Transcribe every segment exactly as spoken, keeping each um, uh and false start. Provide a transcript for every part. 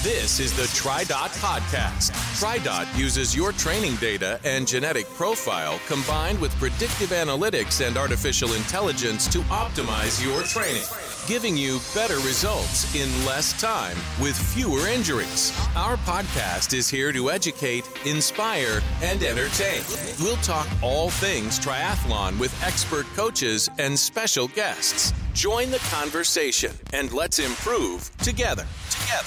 This is the TriDot Podcast. TriDot uses your training data and genetic profile combined with predictive analytics and artificial intelligence to optimize your training, giving you better results in less time with fewer injuries. Our podcast is here to educate, inspire, and entertain. We'll talk all things triathlon with expert coaches and special guests. Join the conversation and let's improve together. Together.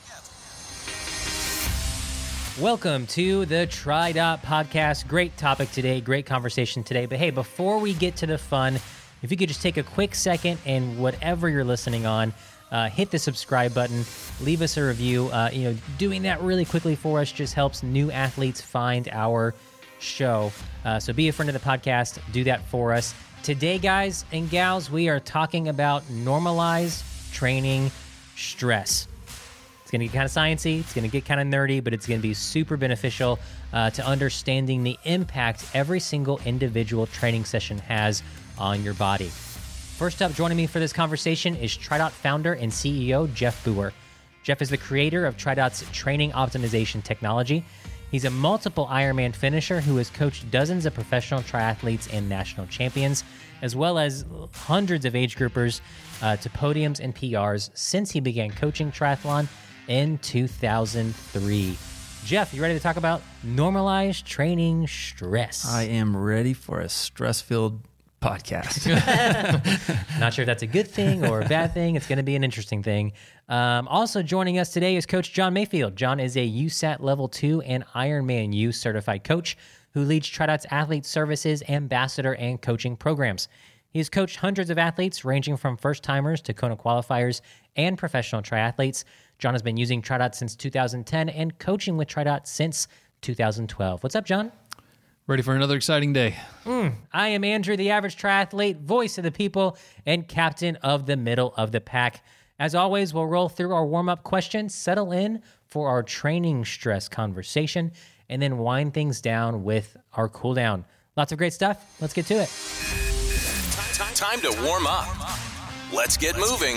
Welcome to the TriDot Podcast. Great topic today, great conversation today. But hey, before we get to the fun, if you could just take a quick second and whatever you're listening on, uh, hit the subscribe button, leave us a review. Uh, you know, doing that really quickly for us just helps new athletes find our show. Uh, so be a friend of the podcast. Do that for us. Today, guys and gals, we are talking about normalized training stress. It's going to get kind of sciencey, it's going to get kind of nerdy, but it's going to be super beneficial uh, to understanding the impact every single individual training session has on your body. First up, joining me for this conversation is TriDot founder and C E O, Jeff Booher. Jeff is the creator of TriDot's training optimization technology. He's a multiple Ironman finisher who has coached dozens of professional triathletes and national champions, as well as hundreds of age groupers uh, to podiums and P Rs since he began coaching triathlon in two thousand three. Jeff, you ready to talk about normalized training stress? I am ready for a stress-filled podcast. Not sure if that's a good thing or a bad thing. It's going to be an interesting thing. Um, also joining us today is Coach John Mayfield. John is a U S A T Level two and Ironman U certified coach who leads TriDot's Athlete Services, Ambassador, and Coaching programs. He's coached hundreds of athletes, ranging from first-timers to Kona qualifiers and professional triathletes. John has been using TriDot since two thousand ten and coaching with TriDot since two thousand twelve. What's up, John? Ready for another exciting day. Mm, I am Andrew, the average triathlete, voice of the people, and captain of the middle of the pack. As always, we'll roll through our warm-up questions, settle in for our training stress conversation, and then wind things down with our cool down. Lots of great stuff. Let's get to it. Time to warm up. Let's get moving.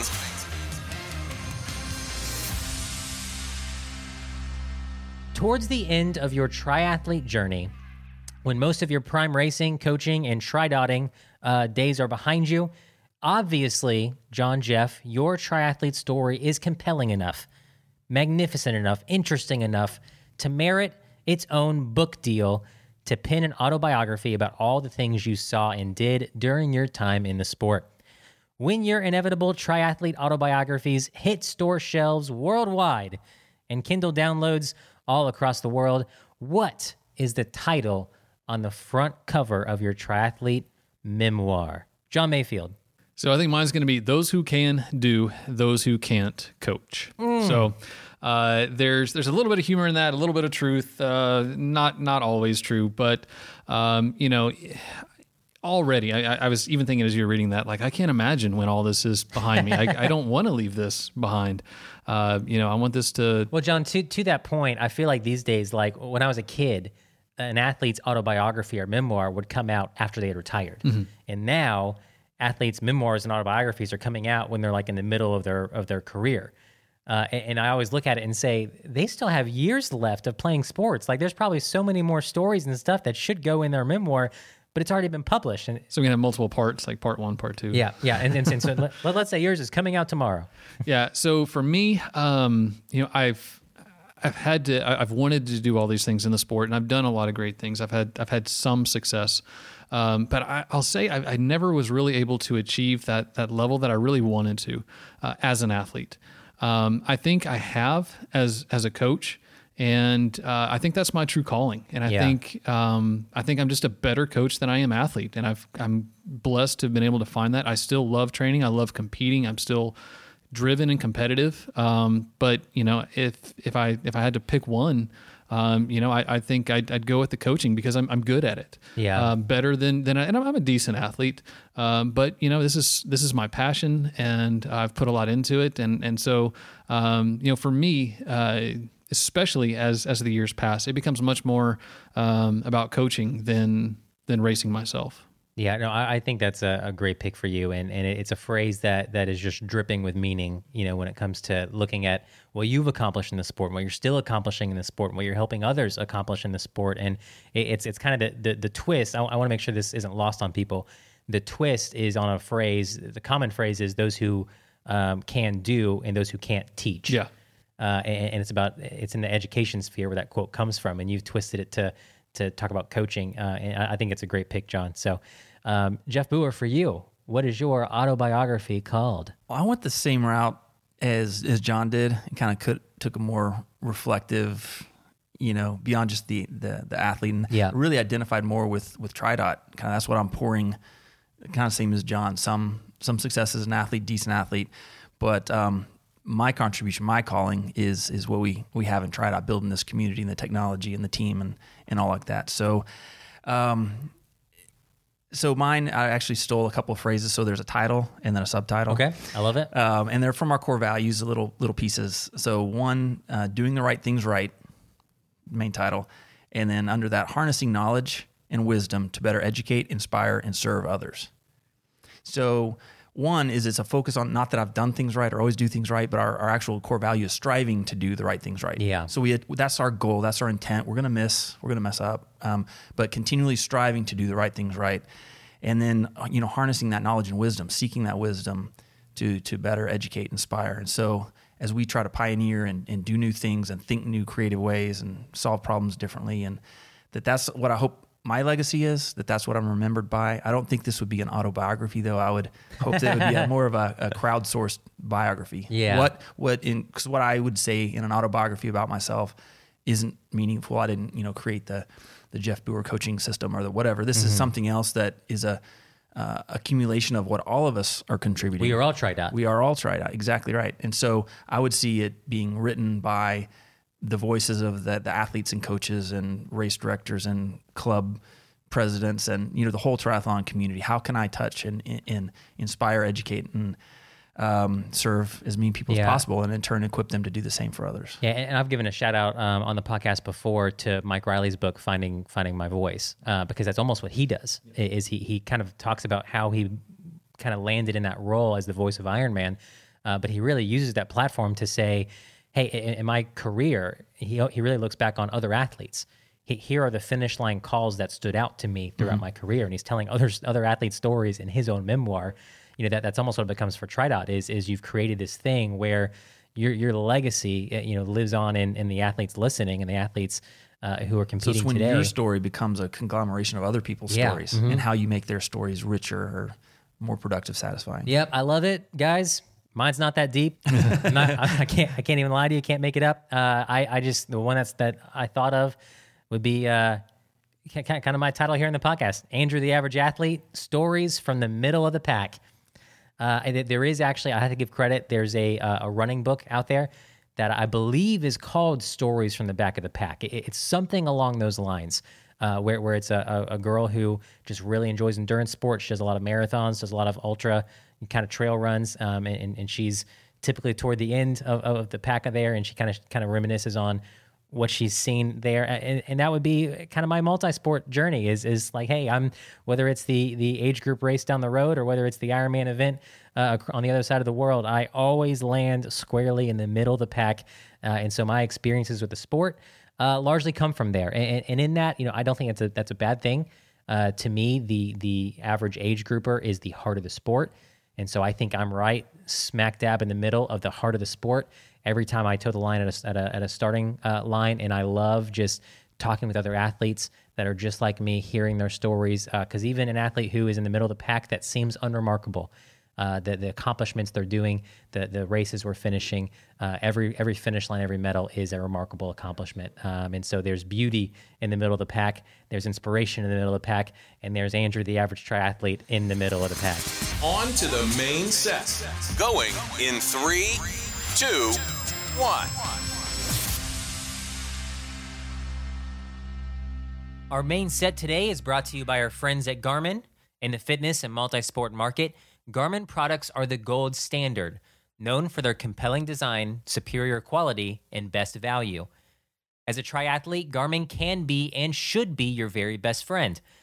Towards the end of your triathlete journey, when most of your prime racing, coaching, and tri-dotting uh, days are behind you, obviously, John Jeff, your triathlete story is compelling enough, magnificent enough, interesting enough to merit its own book deal to pen an autobiography about all the things you saw and did during your time in the sport. When your inevitable triathlete autobiographies hit store shelves worldwide and Kindle downloads all across the world, what is the title on the front cover of your triathlete memoir? John Mayfield. So I think mine's going to be Those Who Can Do, Those Who Can't Coach. Mm. So uh, there's there's a little bit of humor in that, a little bit of truth, uh, not not always true, but um, you know, already I, I was even thinking as you were reading that, like I can't imagine when all this is behind me. I, I don't want to leave this behind. Uh, you know, I want this to. Well, John, to to that point, I feel like these days, like when I was a kid, an athlete's autobiography or memoir would come out after they had retired, mm-hmm. and now athletes' memoirs and autobiographies are coming out when they're like in the middle of their of their career. Uh, and, and I always look at it and say, they still have years left of playing sports. Like there's probably so many more stories and stuff that should go in their memoir, but it's already been published. And so we can have multiple parts, like part one, part two. Yeah, yeah. And, and, and so let, let's say yours is coming out tomorrow. Yeah. So for me, um, you know, I've I've had to, I've wanted to do all these things in the sport, and I've done a lot of great things. I've had I've had some success. Um, but I, I'll say I, I never was really able to achieve that that level that I really wanted to uh, as an athlete. Um, I think I have as as a coach, and uh, I think that's my true calling. And I yeah. think um, I think I'm just a better coach than I am athlete, and I've I'm blessed to have been able to find that. I still love training. I love competing. I'm still driven and competitive. Um, but you know, if if I if I had to pick one. Um, you know, I, I think I'd, I'd go with the coaching because I'm I'm good at it. Yeah, um, better than than I, and I'm, I'm a decent athlete. Um, but you know, this is this is my passion, and I've put a lot into it. And and so, um, you know, for me, uh, especially as as the years pass, it becomes much more um, about coaching than than racing myself. Yeah, no, I, I think that's a, a great pick for you, and and it's a phrase that that is just dripping with meaning. You know, when it comes to looking at what you've accomplished in the sport, and what you're still accomplishing in the sport, and what you're helping others accomplish in the sport, and it, it's it's kind of the the, the twist. I, I want to make sure this isn't lost on people. The twist is on a phrase. The common phrase is those who um, can do and those who can't teach. Yeah, uh, and, and it's about it's in the education sphere where that quote comes from, and you've twisted it to to talk about coaching. Uh, and I, I think it's a great pick, John. So. Um, Jeff Booher, for you, what is your autobiography called? Well, I went the same route as as John did, and kind of could, took a more reflective, you know, beyond just the the, the athlete, and yeah. really identified more with with TriDot. Kind of that's what I'm pouring. Kind of same as John. Some some success as an athlete, decent athlete, but um, my contribution, my calling is is what we we have in TriDot, building this community and the technology and the team and and all like that. So. Um, So mine, I actually stole a couple of phrases. So there's a title and then a subtitle. Okay, I love it. Um, and they're from our core values, the little little pieces. So one, uh, doing the right things right, main title. And then under that, harnessing knowledge and wisdom to better educate, inspire, and serve others. So one is it's a focus on, not that I've done things right or always do things right, but our, our actual core value is striving to do the right things right. Yeah. So we that's our goal. That's our intent. We're going to miss. We're going to mess up. Um, but continually striving to do the right things right. And then, you know, harnessing that knowledge and wisdom, seeking that wisdom to to better educate, inspire. And so as we try to pioneer and, and do new things and think new creative ways and solve problems differently, and that that's what I hope my legacy is, that that's what I'm remembered by. I don't think this would be an autobiography, though. I would hope that it would be a, more of a, a crowdsourced biography. Yeah. What what in because what I would say in an autobiography about myself isn't meaningful. I didn't, you know, create the the Jeff Booher coaching system or the whatever. This mm-hmm. is something else that is a uh, accumulation of what all of us are contributing. We are all TriDot. We are all TriDot. Exactly right. And so I would see it being written by the voices of the, the athletes and coaches and race directors and club presidents and, you know, the whole triathlon community. How can I touch and, and inspire, educate, and um, serve as many people yeah. as possible, and in turn equip them to do the same for others? Yeah, and I've given a shout out um, on the podcast before to Mike Riley's book, Finding Finding My Voice, uh, because that's almost what he does. Yeah. Is he he kind of talks about how he kind of landed in that role as the voice of Ironman, uh, but he really uses that platform to say, hey, in, in my career, he he really looks back on other athletes. He, here are the finish line calls that stood out to me throughout mm-hmm. my career, and he's telling others other athletes' stories in his own memoir. You know, that that's almost what it becomes for TriDot is is you've created this thing where your your legacy, you know, lives on in, in the athletes listening and the athletes uh, who are competing so it's when today. Your story becomes a conglomeration of other people's yeah. stories mm-hmm. and how you make their stories richer or more productive, satisfying. Yep, I love it, guys. Mine's not that deep. I'm not, I, I can't I can't even lie to you. Can't make it up. Uh, I I just the one that's that I thought of would be. Uh, kind of my title here in the podcast, Andrew the Average Athlete, Stories from the Middle of the Pack. Uh, and there is actually, I have to give credit, there's a uh, a running book out there that I believe is called Stories from the Back of the Pack. It, it's something along those lines, uh, where, where it's a, a girl who just really enjoys endurance sports. She does a lot of marathons, does a lot of ultra kind of trail runs, um, and, and she's typically toward the end of, of the pack there, and she kind of kind of reminisces on what she's seen there, and, and that would be kind of my multi-sport journey. Is is like, hey, I'm whether it's the the age group race down the road or whether it's the Ironman event uh, on the other side of the world, I always land squarely in the middle of the pack, uh, and so my experiences with the sport uh, largely come from there. And, and in that, you know, I don't think that's a that's a bad thing. Uh, to me, the the average age grouper is the heart of the sport, and so I think I'm right smack dab in the middle of the heart of the sport every time I toe the line at a, at a, at a starting uh, line. And I love just talking with other athletes that are just like me, hearing their stories. Because uh, even an athlete who is in the middle of the pack that seems unremarkable, uh, the, the accomplishments they're doing, the the races we're finishing, uh, every every finish line, every medal is a remarkable accomplishment. Um, and so there's beauty in the middle of the pack, there's inspiration in the middle of the pack, and there's Andrew, the average triathlete, in the middle of the pack. On to the main set. Going in three, two, one. Our main set today is brought to you by our friends at Garmin. In the fitness and multi-sport market, Garmin products are the gold standard, known for their compelling design, superior quality, and best value. As a triathlete, Garmin can be and should be your very best friend.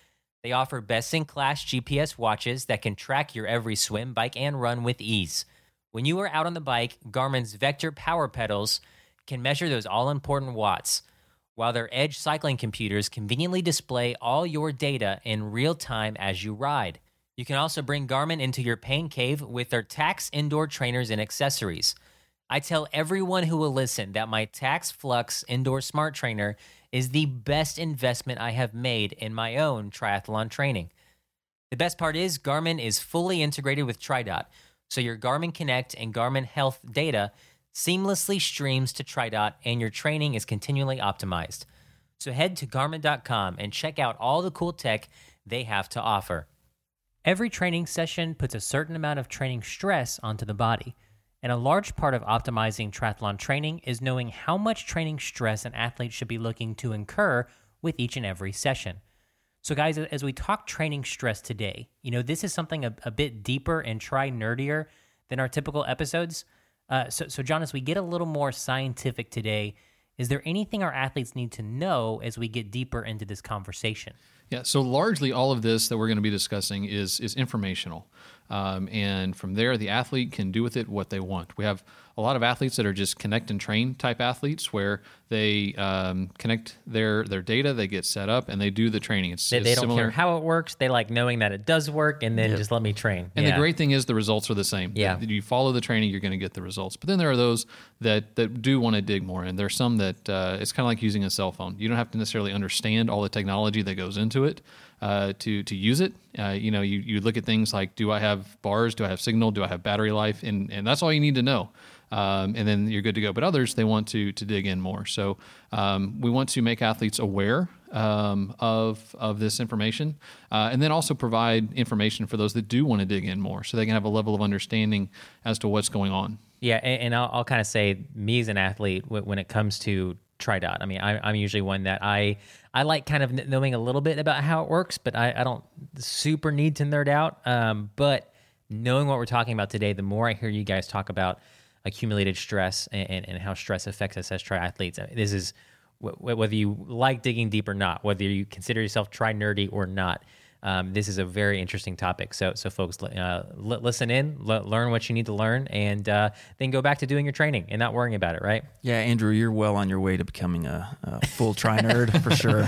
They offer best-in-class G P S watches that can track your every swim, bike, and run with ease. When you are out on the bike, Garmin's Vector power pedals can measure those all-important watts, while their Edge cycling computers conveniently display all your data in real time as you ride. You can also bring Garmin into your pain cave with their Tacx indoor trainers and accessories. I tell everyone who will listen that my Tacx Flux indoor smart trainer is the best investment I have made in my own triathlon training. The best part is Garmin is fully integrated with TriDot, so your Garmin Connect and Garmin Health data seamlessly streams to TriDot and your training is continually optimized. So head to Garmin dot com and check out all the cool tech they have to offer. Every training session puts a certain amount of training stress onto the body. And a large part of optimizing triathlon training is knowing how much training stress an athlete should be looking to incur with each and every session. So guys, as we talk training stress today, you know, this is something a, a bit deeper and tri-nerdier than our typical episodes. Uh, so, so John, as we get a little more scientific today, is there anything our athletes need to know as we get deeper into this conversation? Yeah, so largely all of this that we're going to be discussing is is informational. Um, and from there, the athlete can do with it what they want. We have a lot of athletes that are just connect and train type athletes where they um, connect their their data, they get set up, and they do the training. It's, they, it's they don't similar. care how it works. They like knowing that it does work, and then Yep. just let me train. And Yeah. the great thing is the results are the same. Yeah. You follow the training, you're going to get the results. But then there are those that, that do want to dig more. And there's some that uh, it's kind of like using a cell phone. You don't have to necessarily understand all the technology that goes into it uh, to to use it. Uh, you know, you, you look at things like, do I have bars? Do I have signal? Do I have battery life? And and that's all you need to know. Um, and then you're good to go. But others, they want to to dig in more. So um, we want to make athletes aware um, of of this information, uh, and then also provide information for those that do want to dig in more, so they can have a level of understanding as to what's going on. Yeah, and, and I'll, I'll kind of say, me as an athlete, w- when it comes to TriDot, I mean, I, I'm usually one that I I like kind of knowing a little bit about how it works, but I, I don't super need to nerd out. Um, but knowing what we're talking about today, the more I hear you guys talk about accumulated stress and, and, and how stress affects us as triathletes, I mean, this is w- whether you like digging deep or not, whether you consider yourself tri-nerdy or not. Um, this is a very interesting topic. So, so folks, uh, l- listen in, l- learn what you need to learn, and uh, then go back to doing your training and not worrying about it, right? Yeah, Andrew, you're well on your way to becoming a, a full tri-nerd for sure.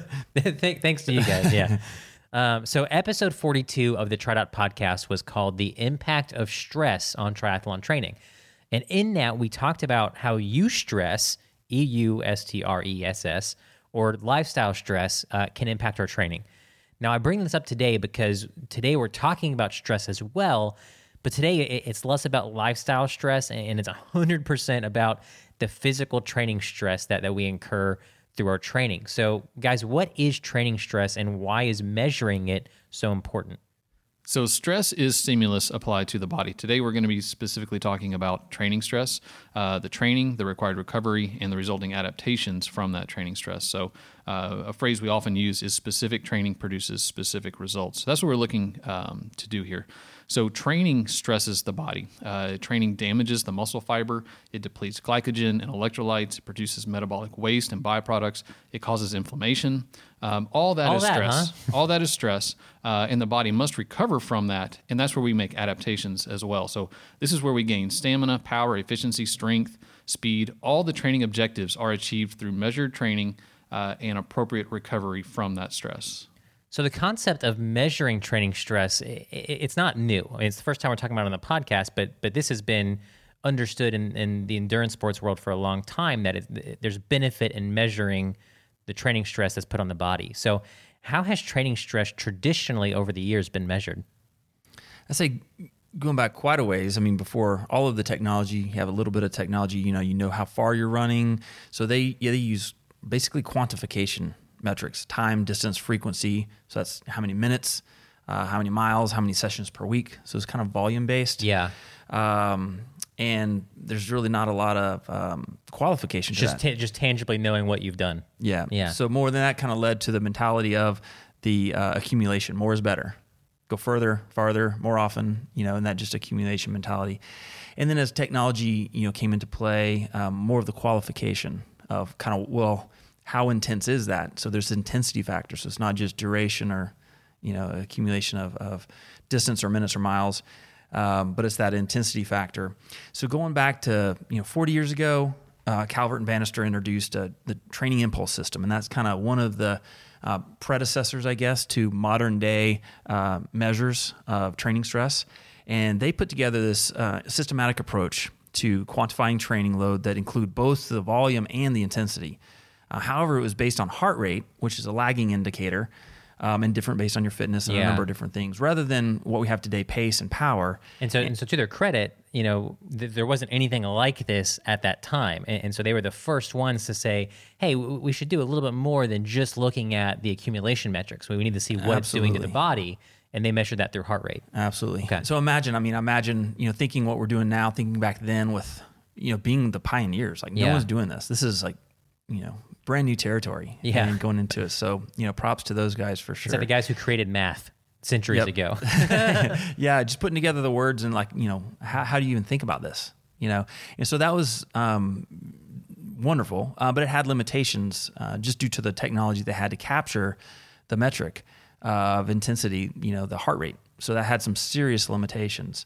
Th- Thanks to you guys, yeah. Um, so episode forty-two of the TriDot podcast was called The Impact of Stress on Triathlon Training. And in that, we talked about how eustress, E U S T R E S S, or lifestyle stress uh, can impact our training. Now, I bring this up today because today we're talking about stress as well, but today it's less about lifestyle stress and it's one hundred percent about the physical training stress that, that we incur through our training. So, guys, what is training stress and why is measuring it so important? So stress is stimulus applied to the body. Today we're going to be specifically talking about training stress, uh, the training, the required recovery, and the resulting adaptations from that training stress. So uh, a phrase we often use is specific training produces specific results. So that's what we're looking um, to do here. So training stresses the body. Uh, training damages the muscle fiber. It depletes glycogen and electrolytes. It produces metabolic waste and byproducts. It causes inflammation. Um, all that All is that, stress. huh? All that is stress, uh, and the body must recover from that, and that's where we make adaptations as well. So this is where we gain stamina, power, efficiency, strength, speed. All the training objectives are achieved through measured training uh, and appropriate recovery from that stress. So the concept of measuring training stress, i- i- it's not new. I mean, it's the first time we're talking about it on the podcast, but but this has been understood in, in the endurance sports world for a long time, that it, there's benefit in measuring the training stress that's put on the body. So how has training stress traditionally over the years been measured? I say going back quite a ways. I mean, before all of the technology, you have a little bit of technology, you know, you know how far you're running. So they, yeah, they use basically quantification metrics, time, distance, frequency. So that's how many minutes, uh, how many miles, how many sessions per week. So it's kind of volume based. Yeah. Um, and there's really not a lot of um, qualification to Just that. ta- just tangibly knowing what you've done. Yeah. Yeah. So more than that kind of led to the mentality of the uh, accumulation. More is better. Go further, farther, more often, you know, and that just accumulation mentality. And then as technology, you know, came into play, um, more of the qualification of kind of, well, how intense is that? So there's intensity factor. So it's not just duration or you know, accumulation of, of distance or minutes or miles, um, but it's that intensity factor. So going back to, you know, forty years ago, uh, Calvert and Bannister introduced uh, the training impulse system, and that's kind of one of the uh, predecessors, I guess, to modern day uh, measures of training stress. And they put together this uh, systematic approach to quantifying training load that include both the volume and the intensity. Uh, however, it was based on heart rate, which is a lagging indicator, um, and different based on your fitness and Yeah. a number of different things, rather than what we have today, pace and power. And so, and so to their credit, you know, th- there wasn't anything like this at that time. And, and so they were the first ones to say, hey, w- we should do a little bit more than just looking at the accumulation metrics. We need to see what it's doing to the Absolutely. body. And they measured that through heart rate. Absolutely. Okay. So imagine, I mean, imagine, you know, thinking what we're doing now, thinking back then with, you know, being the pioneers. Like, no Yeah. one's doing this. This is like, you know, brand new territory. Yeah. And going into it. So, you know, props to those guys for It's sure. like the guys who created math centuries Yep. ago. Yeah, just putting together the words and like, you know, how, how do you even think about this? You know, and so that was um, wonderful, uh, but it had limitations uh, just due to the technology they had to capture the metric uh, of intensity, you know, the heart rate. So that had some serious limitations.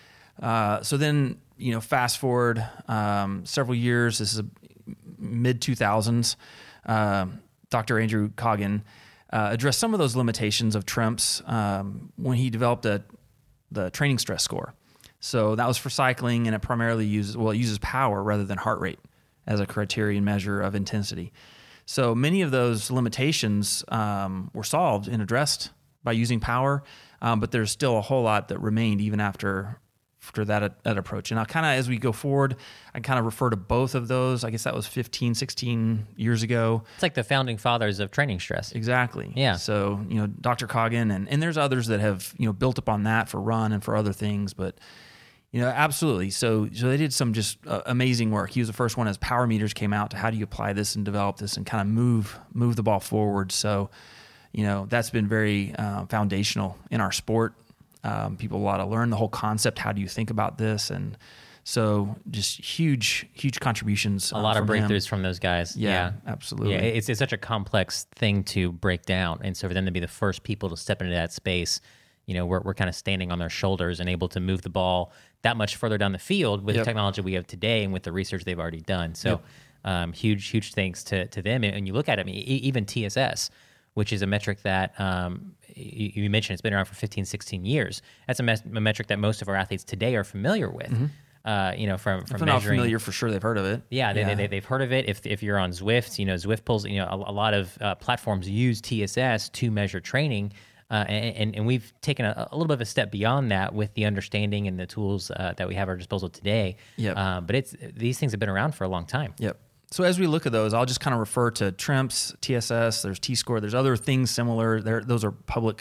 Uh, so then, you know, fast forward um, several years, this is mid two thousands, uh, Doctor Andrew Coggin uh, addressed some of those limitations of T R I M Ps um, when he developed a, the training stress score. So that was for cycling, and it primarily uses, well, it uses power rather than heart rate as a criterion measure of intensity. So many of those limitations um, were solved and addressed by using power, um, but there's still a whole lot that remained even after after that, that approach. And I'll kind of, as we go forward, I kind of refer to both of those. I guess that was fifteen, sixteen years ago. It's like the founding fathers of training stress. Exactly. Yeah. So, you know, Doctor Coggin, and, and there's others that have, you know, built upon that for run and for other things, but, you know, absolutely. So, so they did some just uh, amazing work. He was the first one as power meters came out to how do you apply this and develop this and kind of move, move the ball forward. So, you know, that's been very uh, foundational in our sport. Um, people a lot to learn the whole concept. How do you think about this? And so just huge, huge contributions. A uh, lot of from him. breakthroughs from those guys. Yeah, Yeah, absolutely. Yeah, it's, it's such a complex thing to break down. And so for them to be the first people to step into that space, you know, we're, we're kind of standing on their shoulders and able to move the ball that much further down the field with Yep. the technology we have today and with the research they've already done. So Yep. um, huge, huge thanks to, to them. And, and you look at it, I mean, e- even T S S, which is a metric that um, you, you mentioned it's been around for fifteen, sixteen years. That's a, mes- a metric that most of our athletes today are familiar with. Mm-hmm. Uh, you know, from from If they're not measuring. familiar, for sure they've heard of it. Yeah, they, They, they've heard of it. If if you're on Zwift, you know, Zwift pulls, you know, a, a lot of uh, platforms use T S S to measure training. Uh, and, and we've taken a, a little bit of a step beyond that with the understanding and the tools uh, that we have at our disposal today. Yep. Uh, but it's these things have been around for a long time. Yep. So as we look at those, I'll just kind of refer to T R I M Ps, T S S, there's T-score, there's other things similar. There, those are public,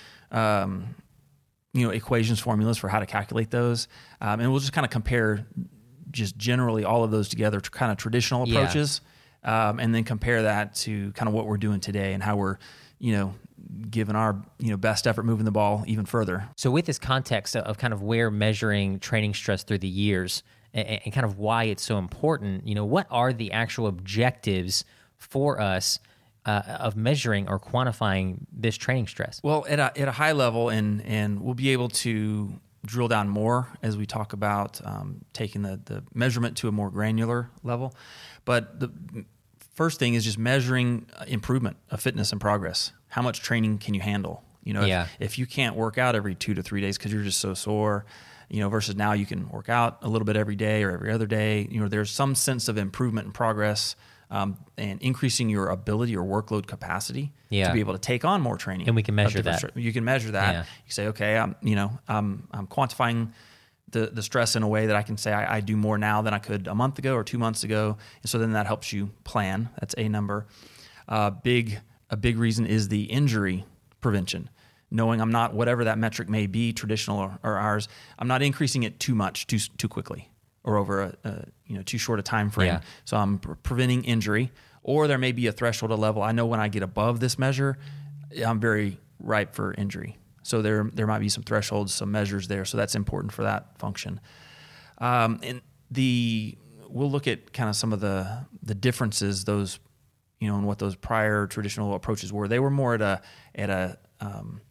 um, you know, equations, formulas for how to calculate those. Um, and we'll just kind of compare just generally all of those together to kind of traditional Yeah. approaches, um, and then compare that to kind of what we're doing today and how we're, you know, giving our, you know, best effort moving the ball even further. So with this context of, of kind of where measuring training stress through the years and, and kind of why it's so important, you know, what are the actual objectives for us uh, of measuring or quantifying this training stress? Well, at a, at a high level, and and we'll be able to drill down more as we talk about um, taking the, the measurement to a more granular level. But the first thing is just measuring improvement of fitness and progress. How much training can you handle? You know, Yeah. if, if you can't work out every two to three days because you're just so sore, you know, versus now you can work out a little bit every day or every other day, you know, there's some sense of improvement and progress, um, and increasing your ability or workload capacity Yeah. to be able to take on more training. And we can of measure different that. stra- You can measure that. Yeah. You say, okay, I'm, you know, I'm, I'm quantifying the, the stress in a way that I can say I, I do more now than I could a month ago or two months ago. And so then that helps you plan. That's a number. Uh, big, a big reason is the injury prevention. Knowing I'm not, whatever that metric may be, traditional or, or ours, I'm not increasing it too much, too too quickly, or over a, a you know too short a time frame. Yeah. So I'm pre- preventing injury, or there may be a threshold of level. I know when I get above this measure, I'm very ripe for injury. So there there might be some thresholds, some measures there. So that's important for that function. Um, and the we'll look at kind of some of the the differences, those you know, and what those prior traditional approaches were. They were more at a at a um,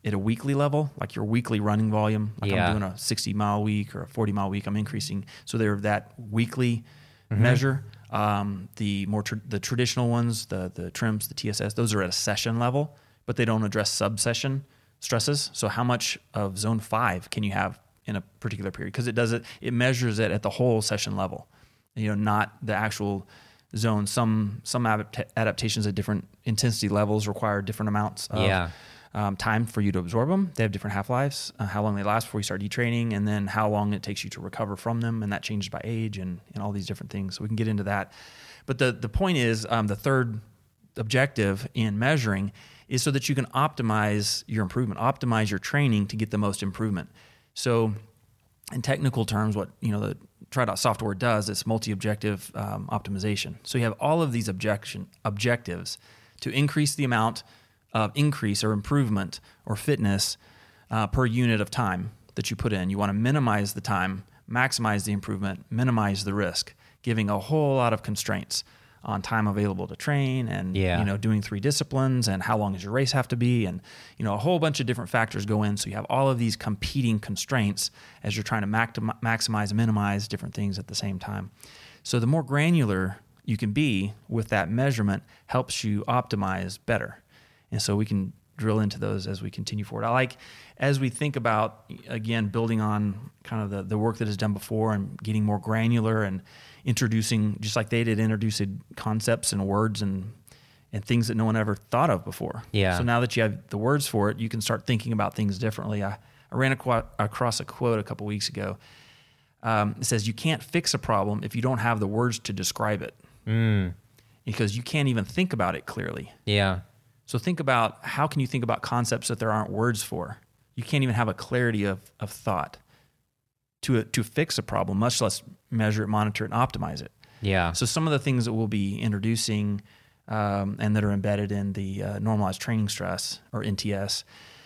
at a weekly level, like your weekly running volume. Like Yeah. I'm doing a sixty mile week or a forty mile week, I'm increasing. So they're that weekly mm-hmm. measure. Um, the more tr- the traditional ones, the the trims, the T S S, those are at a session level, but they don't address subsession stresses. So how much of zone five can you have in a particular period? Because it does it, it measures it at the whole session level, you know, not the actual zone. Some some adapt- adaptations at different intensity levels require different amounts of Yeah. um, time for you to absorb them. They have different half-lives, uh, how long they last before you start detraining, and then how long it takes you to recover from them, and that changes by age and, and all these different things. So we can get into that. But the, the point is, um, the third objective in measuring is so that you can optimize your improvement, optimize your training to get the most improvement. So in technical terms, what you know the TriDot software does is multi-objective um, optimization. So you have all of these objection objectives to increase the amount of increase or improvement or fitness uh, per unit of time that you put in. You want to minimize the time, maximize the improvement, minimize the risk, giving a whole lot of constraints on time available to train and Yeah. you know doing three disciplines and how long does your race have to be, and you know a whole bunch of different factors go in. So you have all of these competing constraints as you're trying to mac- maximize and minimize different things at the same time. So the more granular you can be with that measurement helps you optimize better. And so we can drill into those as we continue forward. I like, as we think about, again, building on kind of the, the work that is done before and getting more granular and introducing, just like they did, introducing concepts and words and and things that no one ever thought of before. Yeah. So now that you have the words for it, you can start thinking about things differently. I, I ran aqua- across a quote a couple weeks ago. Um, it says, you can't fix a problem if you don't have the words to describe it. Mm. Because you can't even think about it clearly. Yeah. So think about, how can you think about concepts that there aren't words for? You can't even have a clarity of, of thought to to fix a problem, much less measure it, monitor it, and optimize it. Yeah. So some of the things that we'll be introducing um, and that are embedded in the uh, normalized training stress, or N T S,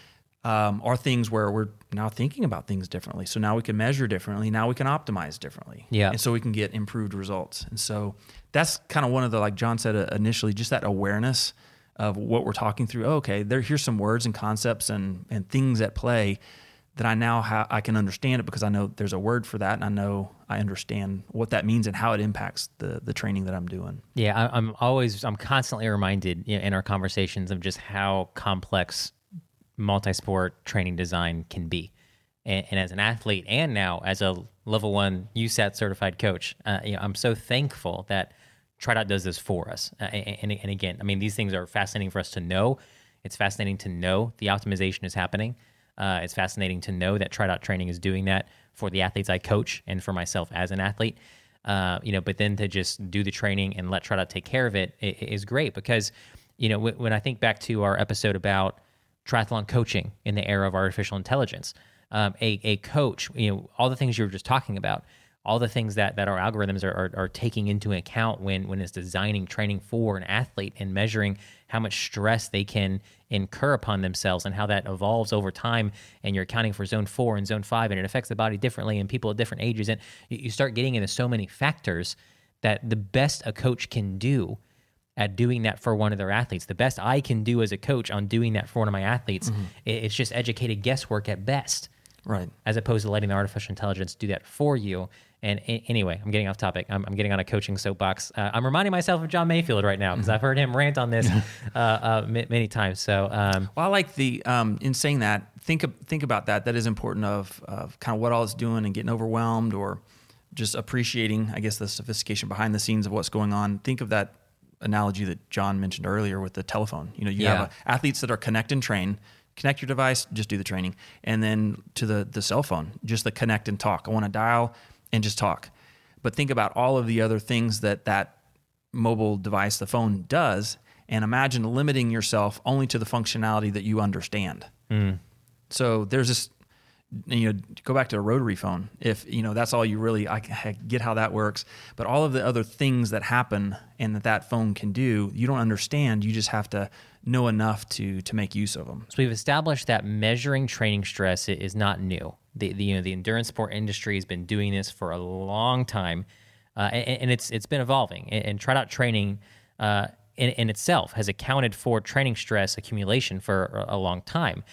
um, are things where we're now thinking about things differently. So now we can measure differently. Now we can optimize differently. Yeah. And so we can get improved results. And so that's kind of one of the, like John said uh, initially, just that awareness of what we're talking through. Oh, okay, there here's some words and concepts and and things at play that I now ha- I can understand it because I know there's a word for that, and I know I understand what that means and how it impacts the the training that I'm doing. Yeah, I, I'm always, I'm constantly reminded, you know, in our conversations of just how complex multi-sport training design can be. And, and as an athlete, and now as a level one U S A T certified coach, uh, you know, I'm so thankful that TriDot does this for us. Uh, and, and again, I mean, these things are fascinating for us to know. It's fascinating to know the optimization is happening. Uh, it's fascinating to know that TriDot training is doing that for the athletes I coach and for myself as an athlete. Uh, you know, but then to just do the training and let TriDot take care of it, it is great because, you know, w- when I think back to our episode about triathlon coaching in the era of artificial intelligence, um, a, a coach, you know, all the things you were just talking about, all the things that, that our algorithms are, are, are taking into account when, when it's designing training for an athlete and measuring how much stress they can incur upon themselves and how that evolves over time. And you're accounting for zone four and zone five, and it affects the body differently and people at different ages. And you, you start getting into so many factors that the best a coach can do at doing that for one of their athletes, the best I can do as a coach on doing that for one of my athletes, mm-hmm. it, it's just educated guesswork at best. Right. As opposed to letting the artificial intelligence do that for you. And a- anyway, I'm getting off topic. I'm, I'm getting on a coaching soapbox. Uh, I'm reminding myself of John Mayfield right now because I've heard him rant on this uh, uh, m- many times. So, um, well, I like the um, in saying that. Think think about that. That is important of of kind of what all it's doing and getting overwhelmed or just appreciating, I guess, the sophistication behind the scenes of what's going on. Think of that analogy that John mentioned earlier with the telephone. You know, you Yeah. have uh, athletes that are connect and train. Connect your device, just do the training. And then to the, the cell phone, just the connect and talk. I want to dial and just talk. But think about all of the other things that that mobile device, the phone, does, and imagine limiting yourself only to the functionality that you understand. Mm. So there's this, you know, go back to a rotary phone. If, you know, that's all you really, I, I get how that works. But all of the other things that happen and that that phone can do, you don't understand. You just have to know enough to to make use of them. So we've established that measuring training stress is not new. The, the you know the endurance sport industry has been doing this for a long time, uh, and, and it's it's been evolving. And, and TriDot training uh, in, in itself has accounted for training stress accumulation for a, a long time.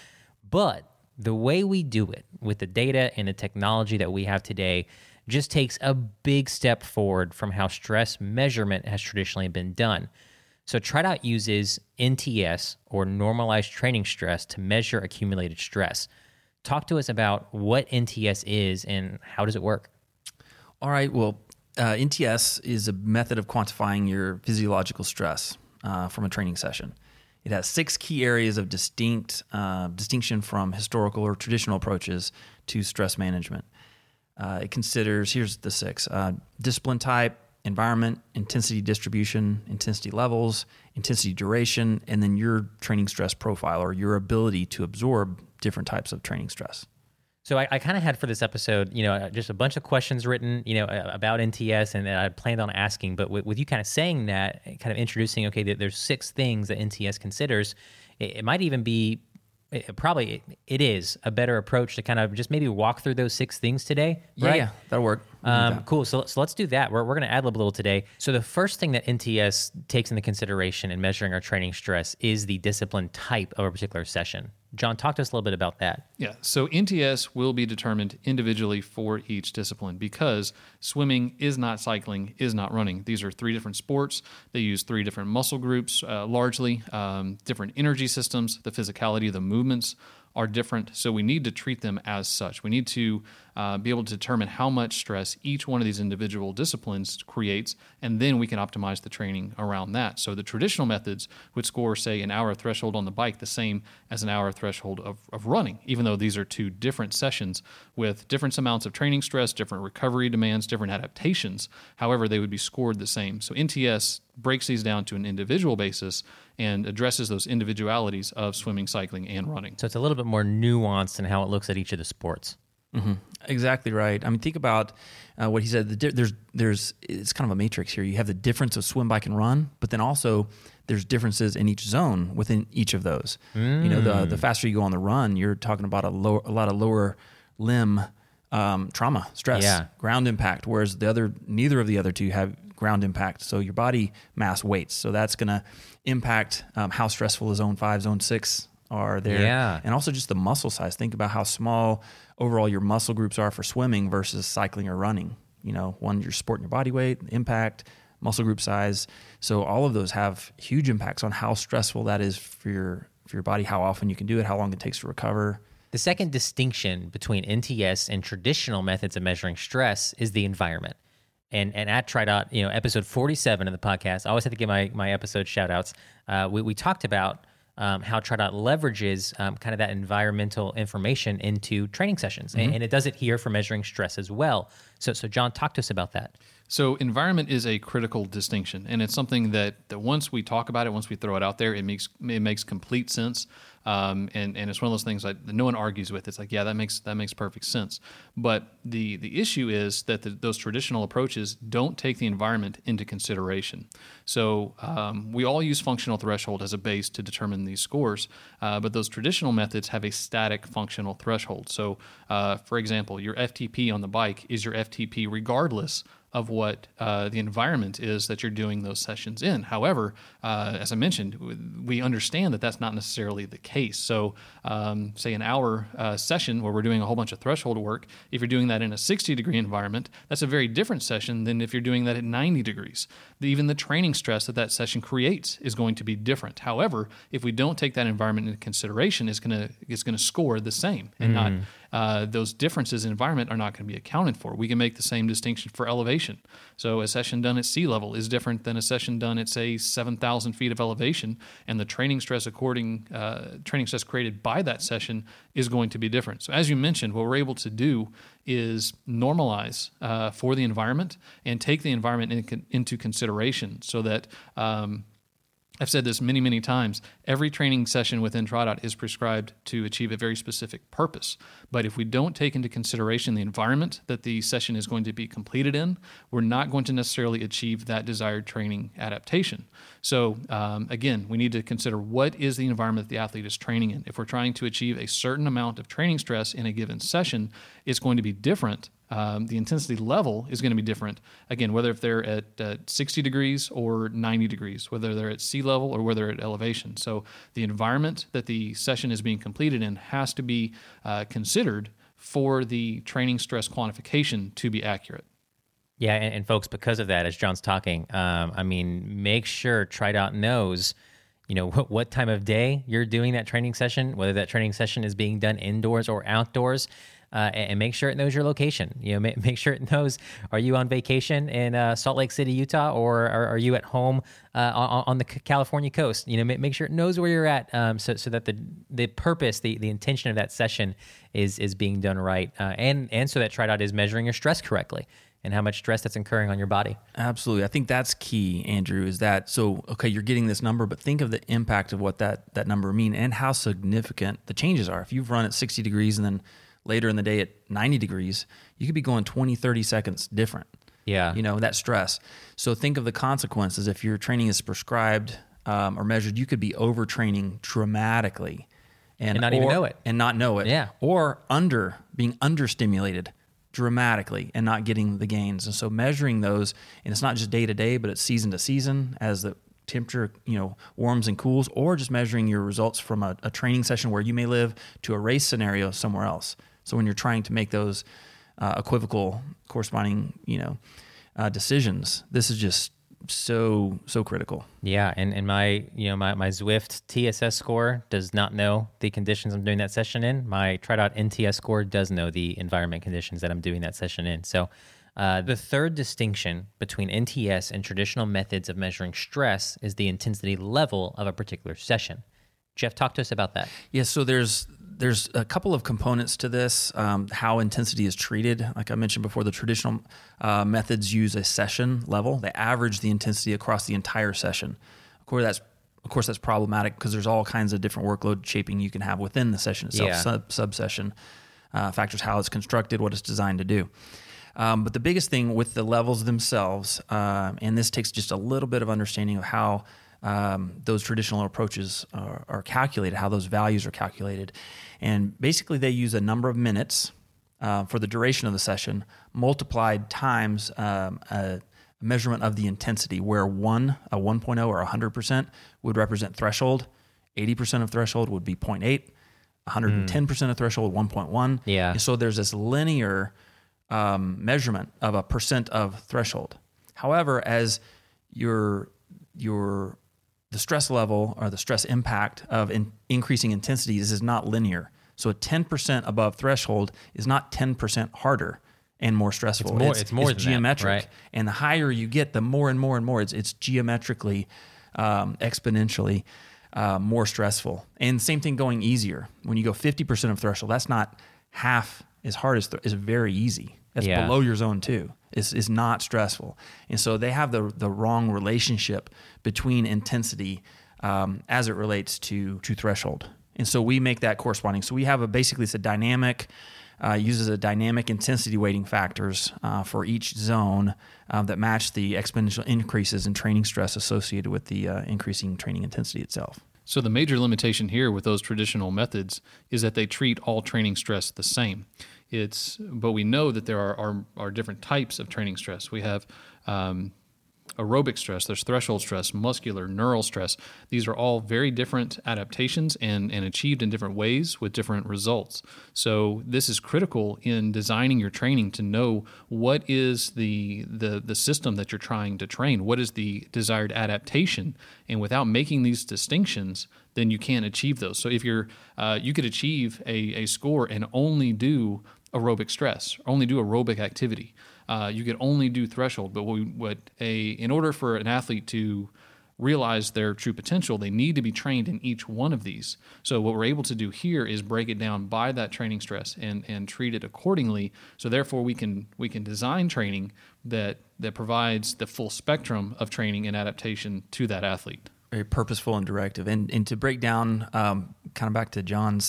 But the way we do it with the data and the technology that we have today just takes a big step forward from how stress measurement has traditionally been done. So TriDot uses N T S, or normalized training stress, to measure accumulated stress. Talk to us about what N T S is and how does it work? All right. Well, uh, N T S is a method of quantifying your physiological stress uh, from a training session. It has six key areas of distinct uh, distinction from historical or traditional approaches to stress management. Uh, it considers, here's the six, uh, discipline type, environment, intensity distribution, intensity levels, intensity duration, and then your training stress profile, or your ability to absorb different types of training stress. So I, I kind of had for this episode, you know, just a bunch of questions written, you know, about N T S, and that I planned on asking. But with, with you kind of saying that, kind of introducing, okay, there's six things that N T S considers, it, it might even be, it, probably it, it is a better approach to kind of just maybe walk through those six things today, right? Yeah, yeah, that'll work. Um, that. Cool. So, so let's do that. We're, we're going to ad lib a little today. So the first thing that N T S takes into consideration in measuring our training stress is the discipline type of a particular session. John, talk to us a little bit about that. Yeah, so N T S will be determined individually for each discipline, because swimming is not cycling, is not running. These are three different sports. They use three different muscle groups, uh, largely, um, different energy systems. The physicality of the movements are different, so we need to treat them as such. We need to uh, be able to determine how much stress each one of these individual disciplines creates, and then we can optimize the training around that. So the traditional methods would score, say, an hour threshold on the bike the same as an hour threshold of, of running, even though these are two different sessions with different amounts of training stress, different recovery demands, different adaptations. However, they would be scored the same. So N T S breaks these down to an individual basis and addresses those individualities of swimming, cycling, and running. So it's a little bit more nuanced in how it looks at each of the sports. Mm-hmm. Exactly right. I mean, think about uh, what he said. The di- there's, there's, it's kind of a matrix here. You have the difference of swim, bike, and run, but then also there's differences in each zone within each of those. Mm. You know, the the faster you go on the run, you're talking about a lower, a lot of lower limb um, trauma, stress, yeah. ground impact. Whereas the other, neither of the other two have ground impact. So your body mass weights. So that's going to impact um, how stressful is zone five, zone six are there. Yeah. And also just the muscle size. Think about how small overall your muscle groups are for swimming versus cycling or running. You know, one, you're supporting your body weight, impact, muscle group size. So all of those have huge impacts on how stressful that is for your for your body, how often you can do it, how long it takes to recover. The second distinction between N T S and traditional methods of measuring stress is the environment. And and at TriDot, you know, episode forty-seven of the podcast, I always have to give my, my episode shout outs. Uh, we, we talked about um, how TriDot leverages um, kind of that environmental information into training sessions. Mm-hmm. And, and it does it here for measuring stress as well. So, so John, talk to us about that. So environment is a critical distinction, and it's something that, that once we talk about it, once we throw it out there, it makes it makes complete sense. Um, and, and it's one of those things that no one argues with. It's like, yeah, that makes that makes perfect sense. But the the issue is that the, those traditional approaches don't take the environment into consideration. So um, we all use functional threshold as a base to determine these scores, uh, but those traditional methods have a static functional threshold. So, uh, for example, your F T P on the bike is your F T P regardless of what uh, the environment is that you're doing those sessions in. However, uh, as I mentioned, we understand that that's not necessarily the case. So um, say an hour uh, session where we're doing a whole bunch of threshold work, if you're doing that in a sixty degree environment, that's a very different session than if you're doing that at ninety degrees. The, even the training stress that that session creates is going to be different. However, if we don't take that environment into consideration, it's going to it's going to score the same, and mm. not uh, those differences in environment are not going to be accounted for. We can make the same distinction for elevation. So a session done at sea level is different than a session done at, say, seven thousand feet of elevation, and the training stress according uh, training stress created by that session is going to be different. So as you mentioned, what we're able to do is normalize uh, for the environment and take the environment in, into consideration so that um, I've said this many, many times. Every training session within TriDot is prescribed to achieve a very specific purpose. But if we don't take into consideration the environment that the session is going to be completed in, we're not going to necessarily achieve that desired training adaptation. So um, again, we need to consider what is the environment that the athlete is training in. If we're trying to achieve a certain amount of training stress in a given session, it's going to be different um, the intensity level is going to be different. Again, whether if they're at uh, sixty degrees or ninety degrees, whether they're at sea level or whether at elevation. So the environment that the session is being completed in has to be uh, considered for the training stress quantification to be accurate. Yeah, and, and folks, because of that, as John's talking, um, I mean, make sure TriDot knows, you know, what, what time of day you're doing that training session, whether that training session is being done indoors or outdoors, uh, and, and make sure it knows your location. You know, make, make sure it knows, are you on vacation in uh, Salt Lake City, Utah, or are, are you at home uh, on, on the California coast? You know, make, make sure it knows where you're at, um, so so that the the purpose, the the intention of that session is is being done right, uh, and and so that TriDot is measuring your stress correctly and how much stress that's incurring on your body. Absolutely. I think that's key, Andrew, is that, so, okay, you're getting this number, but think of the impact of what that, that number mean and how significant the changes are. If you've run at sixty degrees and then later in the day at ninety degrees, you could be going twenty, thirty seconds different. Yeah. You know, that stress. So think of the consequences. If your training is prescribed um, or measured, you could be overtraining dramatically. And, and not or, even know it. And not know it. Yeah. Or under, being understimulated dramatically and not getting the gains. And so measuring those, and it's not just day to day, but it's season to season as the temperature, you know, warms and cools, or just measuring your results from a, a training session where you may live to a race scenario somewhere else. So when you're trying to make those uh, equivocal corresponding, you know, uh, decisions, this is just so, so critical. Yeah. And, and my, you know, my, my Zwift T S S score does not know the conditions I'm doing that session in. My TriDot N T S score does know the environment conditions that I'm doing that session in. So uh, the third distinction between N T S and traditional methods of measuring stress is the intensity level of a particular session. Jeff, talk to us about that. Yeah, so there's there's a couple of components to this, um, how intensity is treated. Like I mentioned before, the traditional uh, methods use a session level. They average the intensity across the entire session. Of course, that's of course that's problematic because there's all kinds of different workload shaping you can have within the session itself, yeah. sub subsession uh, factors, how it's constructed, what it's designed to do. Um, but the biggest thing with the levels themselves, uh, and this takes just a little bit of understanding of how um, those traditional approaches are, are calculated, how those values are calculated. And basically they use a number of minutes uh, for the duration of the session multiplied times um, a measurement of the intensity, where one, a one point oh or one hundred percent would represent threshold, eighty percent of threshold would be zero point eight, one hundred ten percent mm. of threshold, one point one. Yeah. And so there's this linear um, measurement of a percent of threshold. However, as your your the stress level or the stress impact of in increasing intensity is, is not linear. So a ten percent above threshold is not ten percent harder and more stressful. It's more, it's, it's more it's than geometric. That, right? And the higher you get, the more and more and more, it's, it's geometrically, um, exponentially uh, more stressful. And same thing going easier. When you go fifty percent of threshold, that's not half as hard as, th- it's very easy. That's yeah. below your zone two. It's, it's not stressful. And so they have the the wrong relationship between intensity um, as it relates to, to threshold. And so we make that corresponding. So we have a, basically it's a dynamic, uh, uses a dynamic intensity weighting factors uh, for each zone uh, that match the exponential increases in training stress associated with the uh, increasing training intensity itself. So the major limitation here with those traditional methods is that they treat all training stress the same. It's, but we know that there are, are, are different types of training stress. We have um, aerobic stress, there's threshold stress, muscular, neural stress. These are all very different adaptations and, and achieved in different ways with different results. So this is critical in designing your training to know what is the, the, the system that you're trying to train, what is the desired adaptation, and without making these distinctions, then you can't achieve those. So if you're, uh, you could achieve a, a score and only do aerobic stress, only do aerobic activity. Uh, you could only do threshold, but what, we, what a in order for an athlete to realize their true potential, they need to be trained in each one of these. So what we're able to do here is break it down by that training stress and and treat it accordingly. So therefore, we can we can design training that that provides the full spectrum of training and adaptation to that athlete. Very purposeful and directive. And and to break down, um, kind of back to John's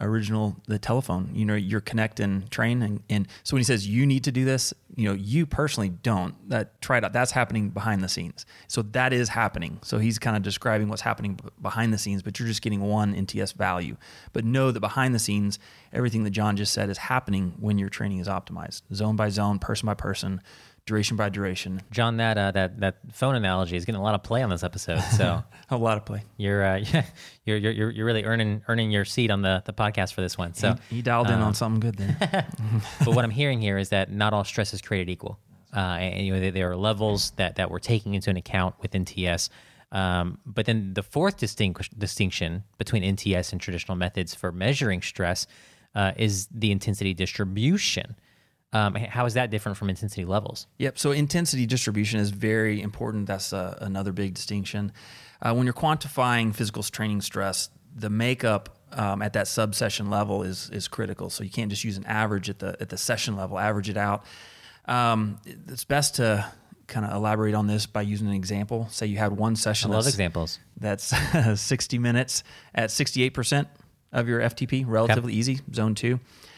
original, the telephone. You know, you're connect and train. And, and so when he says you need to do this, you know, you personally don't. That try it out. That's happening behind the scenes. So that is happening. So he's kind of describing what's happening b- behind the scenes, but you're just getting one N T S value. But know that behind the scenes, everything that John just said is happening when your training is optimized, zone by zone, person by person, duration by duration. John, that uh, that that phone analogy is getting a lot of play on this episode. So a lot of play. You're uh, you're you're you're really earning earning your seat on the, the podcast for this one. So he, he dialed in um, on something good there. But what I'm hearing here is that not all stress is created equal, uh, and you know there are levels that, that we're taking into an account with N T S. Um, but then the fourth distinct, distinction between N T S and traditional methods for measuring stress uh, is the intensity distribution. Um, how is that different from intensity levels? Yep. So intensity distribution is very important. That's uh, another big distinction. Uh, when you're quantifying physical training stress, the makeup um, at that subsession level is is critical. So you can't just use an average at the at the session level, average it out. Um, it's best to kind of elaborate on this by using an example. Say you had one session. I love that's, examples. That's sixty minutes at sixty-eight percent of your F T P, relatively okay. easy, zone two.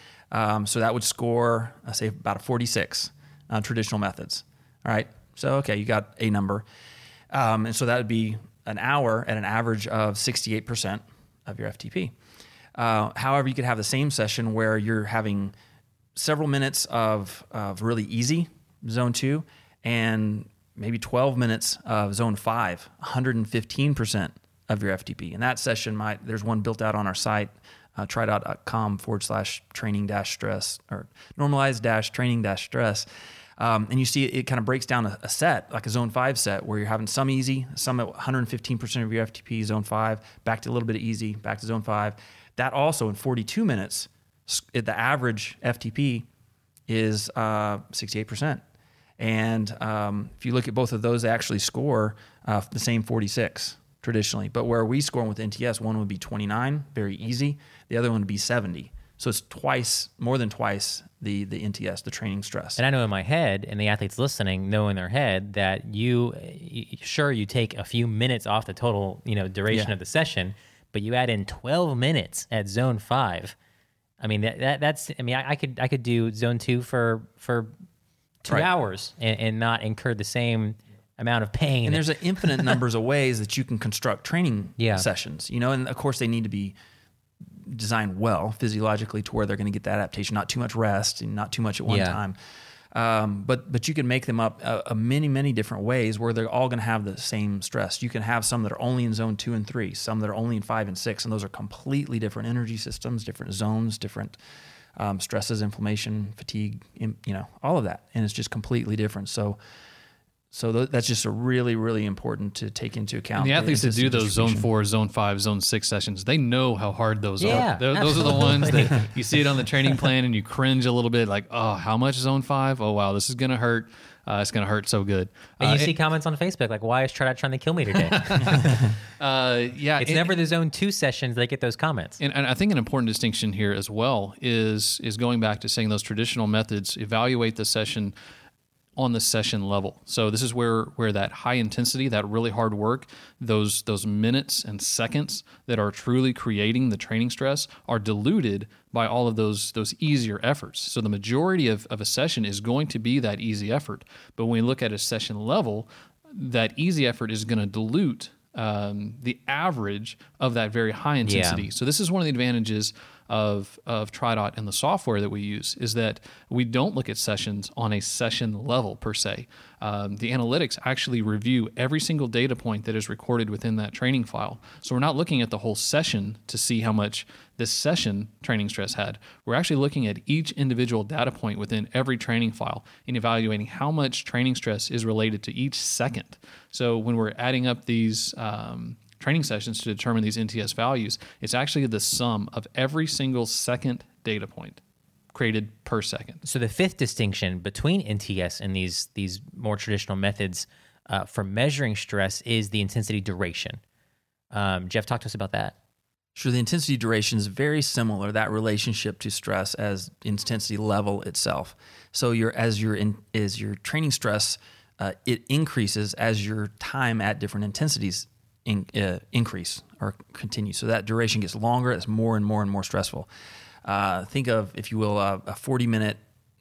Um, so that would score, I say, about a forty-six on uh, traditional methods. All right. So, okay, you got a number. Um, and so that would be an hour at an average of sixty-eight percent of your F T P. Uh, however, you could have the same session where you're having several minutes of, of really easy zone two and maybe twelve minutes of zone five, one hundred fifteen percent of your F T P. And that session might, there's one built out on our site, Uh, tridot.com forward slash training dash stress or normalized dash training dash stress. Um, and you see it, it kind of breaks down a, a set, like a zone five set, where you're having some easy, some at one hundred fifteen percent of your F T P, zone five, back to a little bit of easy, back to zone five. That also in forty-two minutes, the average F T P is uh, sixty-eight percent. And um, if you look at both of those, they actually score uh, the same forty-six traditionally. But where we score with N T S, one would be twenty-nine, very easy. The other one would be seventy. So it's twice, more than twice the the N T S, the training stress. And I know in my head, and the athletes listening know in their head that you, you sure, you take a few minutes off the total, you know, duration yeah. of the session, but you add in twelve minutes at zone five. I mean, that, that that's, I mean, I, I could I could do zone two for, for two right. hours and, and not incur the same amount of pain. And there's an infinite numbers of ways that you can construct training yeah. sessions, you know, and of course they need to be designed well physiologically to where they're going to get the adaptation, not too much rest and not too much at one yeah. time. Um, but but you can make them up a, a many, many different ways where they're all going to have the same stress. You can have some that are only in zone two and three, some that are only in five and six, and those are completely different energy systems, different zones, different um, stresses, inflammation, fatigue, you know, all of that. And it's just completely different. So So th- that's just a really, really important to take into account. And the athletes that do those zone four, zone five, zone six sessions, they know how hard those yeah, are. Those, those are the ones that you see it on the training plan and you cringe a little bit like, oh, how much zone five? Oh, wow, this is going to hurt. Uh, it's going to hurt so good. And you uh, see it, comments on Facebook like, why is Tridot trying to kill me today? uh, yeah, It's it, never the zone two sessions that get those comments. And, and I think an important distinction here as well is is going back to saying those traditional methods evaluate the session on the session level. So this is where where that high intensity, that really hard work, those those minutes and seconds that are truly creating the training stress are diluted by all of those those easier efforts. So the majority of, of a session is going to be that easy effort. But when we look at a session level, that easy effort is going to dilute um, the average of that very high intensity. Yeah. So this is one of the advantages of of Tridot and the software that we use is that we don't look at sessions on a session level per se. Um, the analytics actually review every single data point that is recorded within that training file. So we're not looking at the whole session to see how much this session training stress had. We're actually looking at each individual data point within every training file and evaluating how much training stress is related to each second. So when we're adding up these um, training sessions to determine these N T S values, it's actually the sum of every single second data point created per second. So the fifth distinction between N T S and these these more traditional methods uh, for measuring stress is the intensity duration. Um, Jeff, talk to us about that. Sure, the intensity duration is very similar, that relationship to stress, as intensity level itself. So your as your in, is your training stress, uh, it increases as your time at different intensities in, uh, increase or continue. So that duration gets longer. It's more and more and more stressful. Uh, think of, if you will, uh, a forty minute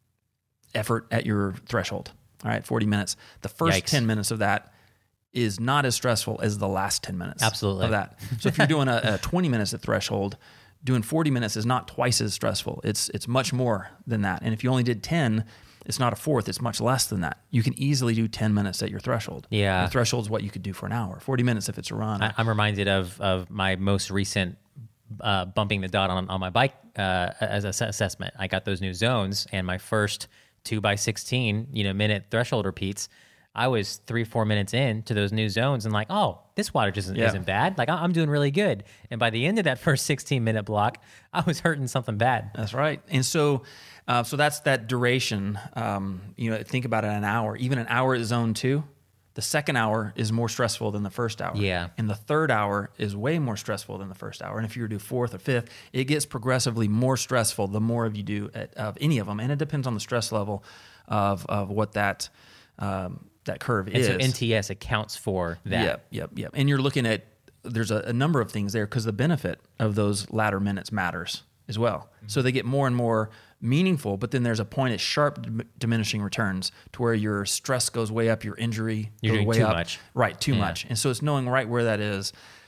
effort at your threshold. All right, forty minutes. The first Yikes. ten minutes of that is not as stressful as the last ten minutes. Absolutely. Of that. So if you're doing a, a twenty minutes at threshold, doing forty minutes is not twice as stressful. It's it's much more than that. And if you only did ten, it's not a fourth. It's much less than that. You can easily do ten minutes at your threshold. Yeah. Your threshold is what you could do for an hour. forty minutes if it's a run. I, I'm reminded of of my most recent uh, bumping the dot on, on my bike uh, as an assessment. I got those new zones, and my first two by sixteen, you know, minute threshold repeats, I was three, four minutes in to those new zones and like, oh, this wattage isn't, Yeah. isn't bad. Like, I'm doing really good. And by the end of that first sixteen minute block, I was hurting something bad. That's right. And so, uh, so that's that duration. Um, you know, think about it, an hour. Even an hour at zone two, the second hour is more stressful than the first hour. Yeah. And the third hour is way more stressful than the first hour. And if you were to do fourth or fifth, it gets progressively more stressful the more of you do at, of any of them. And it depends on the stress level of of what that um, that curve And is. so N T S accounts for that. Yep, yep, yep. And you're looking at, there's a, a number of things there because the benefit of those latter minutes matters as well. Mm-hmm. So they get more and more meaningful, but then there's a point at sharp dim- diminishing returns to where your stress goes way up, your injury You're goes doing way too up. much. Right, too Yeah. much. And so it's knowing right where that is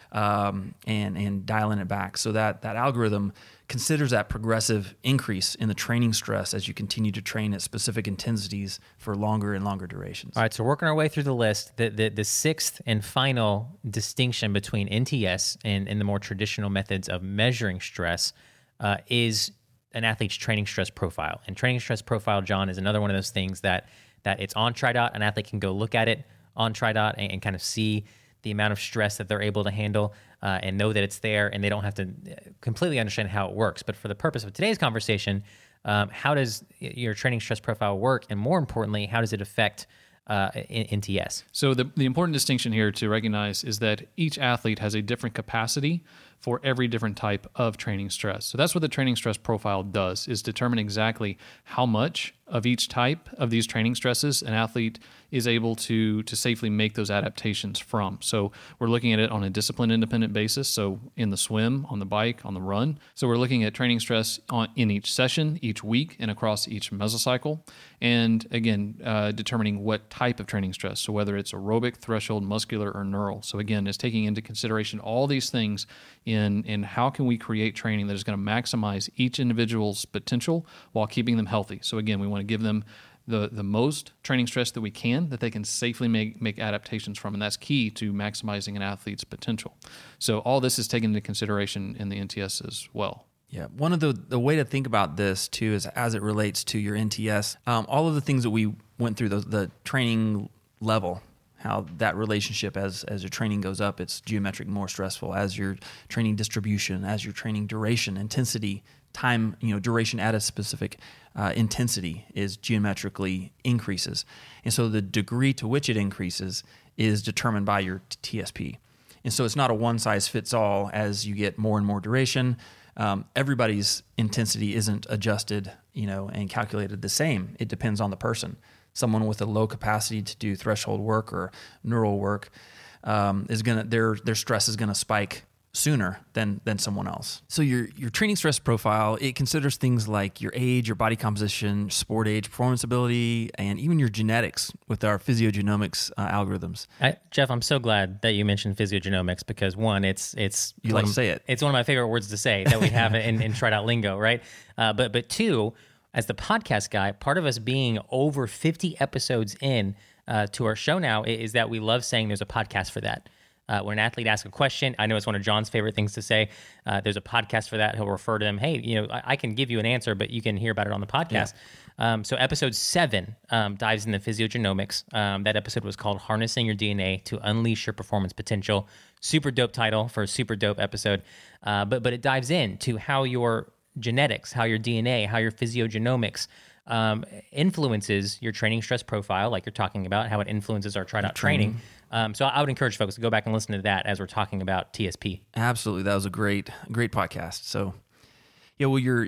um, and and dialing it back. So that that algorithm considers that progressive increase in the training stress as you continue to train at specific intensities for longer and longer durations. All right, so working our way through the list, the the, the sixth and final distinction between N T S and, and the more traditional methods of measuring stress uh, is an athlete's training stress profile. And training stress profile, John, is another one of those things that that it's on TriDot. An athlete can go look at it on TriDot and, and kind of see the amount of stress that they're able to handle uh, and know that it's there, and they don't have to completely understand how it works. But for the purpose of today's conversation, um, how does your training stress profile work? And more importantly, how does it affect uh, N T S? So the, the important distinction here to recognize is that each athlete has a different capacity for every different type of training stress. So that's what the training stress profile does, is determine exactly how much of each type of these training stresses an athlete is able to, to safely make those adaptations from. So we're looking at it on a discipline independent basis. So in the swim, on the bike, on the run. So we're looking at training stress on, in each session, each week, and across each mesocycle. And again, uh, determining what type of training stress. So whether it's aerobic, threshold, muscular, or neural. So again, it's taking into consideration all these things in, in how can we create training that is going to maximize each individual's potential while keeping them healthy. So again, we want to give them the, the most training stress that we can that they can safely make, make adaptations from. And that's key to maximizing an athlete's potential. So all this is taken into consideration in the N T S as well. Yeah, one of the the way to think about this too is as it relates to your N T S, um, all of the things that we went through, the, the training level, how that relationship as as your training goes up, it's geometric more stressful. As your training distribution, as your training duration, intensity, time, you know, duration at a specific uh, intensity is geometrically increases, and so the degree to which it increases is determined by your T S P, and so it's not a one size fits all. As you get more and more duration. Um, everybody's intensity isn't adjusted, you know, and calculated the same. It depends on the person. Someone with a low capacity to do threshold work or neural work um, is gonna their their stress is gonna spike sooner than than someone else. So your your training stress profile, it considers things like your age, your body composition, sport age, performance ability, and even your genetics with our physiogenomics uh, algorithms. I, Jeff, I'm so glad that you mentioned physiogenomics because one, it's it's You one like to of- say it. It's one of my favorite words to say that we have in, in TriDot lingo, right? Uh, but but two, as the podcast guy, part of us being over fifty episodes in uh, to our show now is that we love saying there's a podcast for that. Uh, when an athlete asks a question, I know it's one of John's favorite things to say. Uh, there's a podcast for that. He'll refer to them. Hey, you know, I, I can give you an answer, but you can hear about it on the podcast. Yeah. Um, so episode seven um, dives into physiogenomics. Um, that episode was called Harnessing Your D N A to Unleash Your Performance Potential. Super dope title for a super dope episode. Uh, but but it dives into how your genetics, how your D N A, how your physiogenomics um, influences your training stress profile, like you're talking about, how it influences our TriDot training. training. Um, so I would encourage folks to go back and listen to that as we're talking about T S P. Absolutely, that was a great great podcast. So, yeah, well, your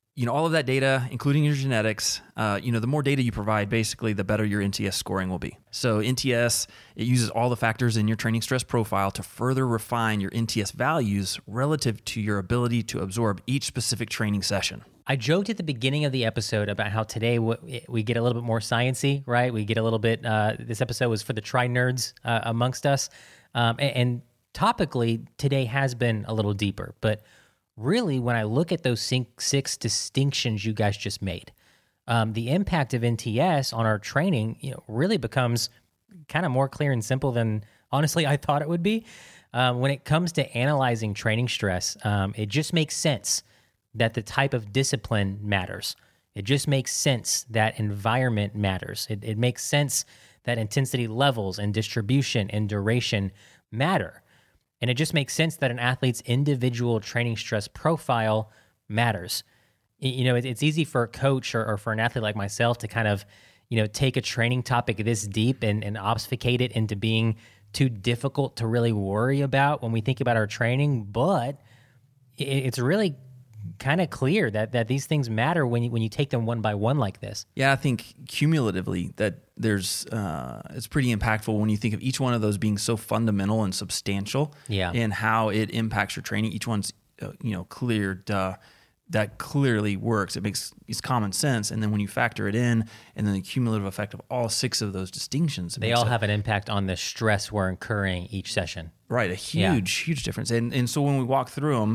you know, all of that data, including your genetics, uh, you know, the more data you provide, basically, the better your N T S scoring will be. So N T S, it uses all the factors in your training stress profile to further refine your N T S values relative to your ability to absorb each specific training session. I joked at the beginning of the episode about how today we get a little bit more sciencey, right? We get a little bit, uh, this episode was for the tri-nerds uh, amongst us. Um, and, and topically, today has been a little deeper, but really, when I look at those six distinctions you guys just made, um, the impact of N T S on our training, you know, really becomes kind of more clear and simple than honestly I thought it would be. Um, when it comes to analyzing training stress, um, it just makes sense that the type of discipline matters. It just makes sense that environment matters. It, it makes sense that intensity levels and distribution and duration matter. And it just makes sense that an athlete's individual training stress profile matters. You know, it's easy for a coach or, or for an athlete like myself to kind of, you know, take a training topic this deep and, and obfuscate it into being too difficult to really worry about when we think about our training. But it, it's really kind of clear that that these things matter when you, when you take them one by one like this. Yeah, I think cumulatively that there's uh, it's pretty impactful when you think of each one of those being so fundamental and substantial yeah. in how it impacts your training. Each one's uh, you know clear, duh, that clearly works. It makes it's common sense, and then when you factor it in, and then the cumulative effect of all six of those distinctions, they all have an impact on the stress we're incurring each session. Right, a huge, yeah. huge difference. And and so when we walk through them.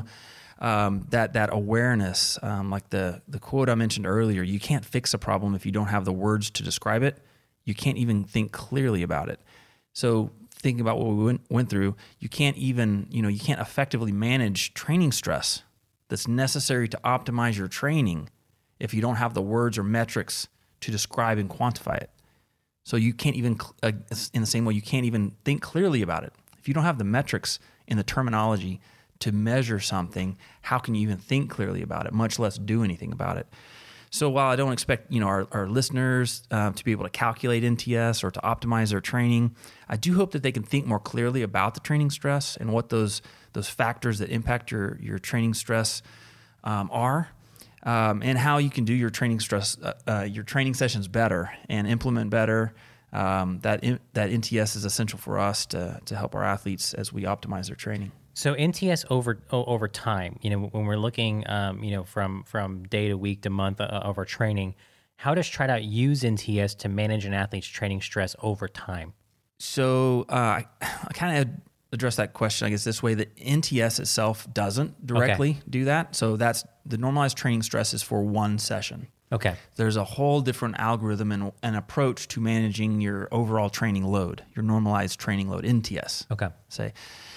Um, that that awareness, um, like the the quote I mentioned earlier, you can't fix a problem if you don't have the words to describe it. You can't even think clearly about it. So thinking about what we went, went through, you can't even, you know, you can't effectively manage training stress that's necessary to optimize your training if you don't have the words or metrics to describe and quantify it. So you can't even, uh, in the same way, you can't even think clearly about it. If you don't have the metrics and the terminology to measure something, how can you even think clearly about it, much less do anything about it? So while I don't expect you know our, our listeners uh, to be able to calculate N T S or to optimize their training, I do hope that they can think more clearly about the training stress and what those those factors that impact your your training stress um, are, um, and how you can do your training stress uh, uh, your training sessions better and implement better. Um, that in, that N T S is essential for us to to help our athletes as we optimize their training. So N T S over over time, you know, when we're looking, um, you know, from from day to week to month of our training, how does TriDot use N T S to manage an athlete's training stress over time? So uh, I, I kind of address that question, I guess, this way: that N T S itself doesn't directly okay. do that. So that's the normalized training stress is for one session. Okay. There's a whole different algorithm and an approach to managing your overall training load, your normalized training load, N T S. Okay. Say.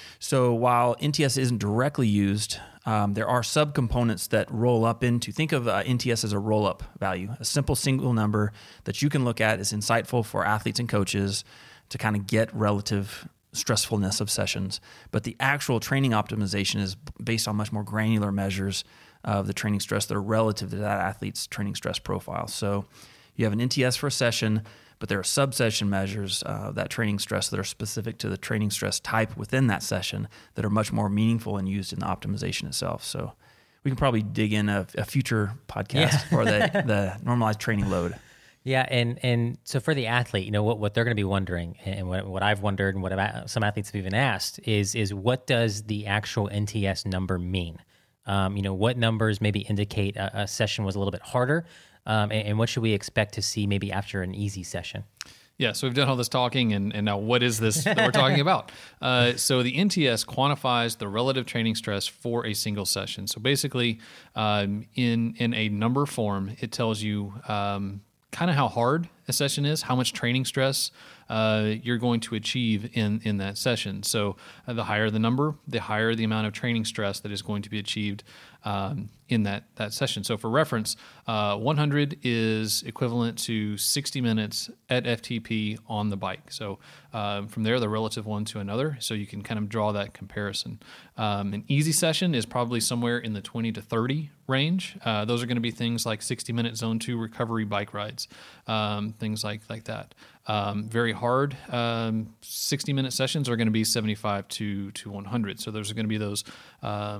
So while N T S isn't directly used, um, there are subcomponents that roll up into, think of uh, N T S as a roll-up value, a simple single number that you can look at is insightful for athletes and coaches to kind of get relative stressfulness of sessions. But the actual training optimization is based on much more granular measures of the training stress that are relative to that athlete's training stress profile. So you have an N T S for a session, but there are sub-session measures uh, of that training stress that are specific to the training stress type within that session that are much more meaningful and used in the optimization itself. So we can probably dig in a, a future podcast yeah. for the, the normalized training load. Yeah, and and so for the athlete, you know, what, what they're going to be wondering, and what, what I've wondered, and what I've, some athletes have even asked, is is what does the actual N T S number mean? Um, you know, what numbers maybe indicate a, a session was a little bit harder? Um, and, and what should we expect to see maybe after an easy session? Yeah, so we've done all this talking, and, and now what is this that we're talking about? Uh, so the N T S quantifies the relative training stress for a single session. So basically, um, in in a number form, it tells you um, kind of how hard a session is, how much training stress uh, you're going to achieve in, in that session. So uh, the higher the number, the higher the amount of training stress that is going to be achieved um, in that, that session. So for reference, uh, one hundred is equivalent to sixty minutes at F T P on the bike. So uh, from there, the relative one to another. So you can kind of draw that comparison. Um, an easy session is probably somewhere in the twenty to thirty range. Uh, those are going to be things like sixty minute zone two recovery bike rides, um, things like, like that. Um, very hard um, sixty minute sessions are going to be seventy-five to one hundred. So those are going to be those um,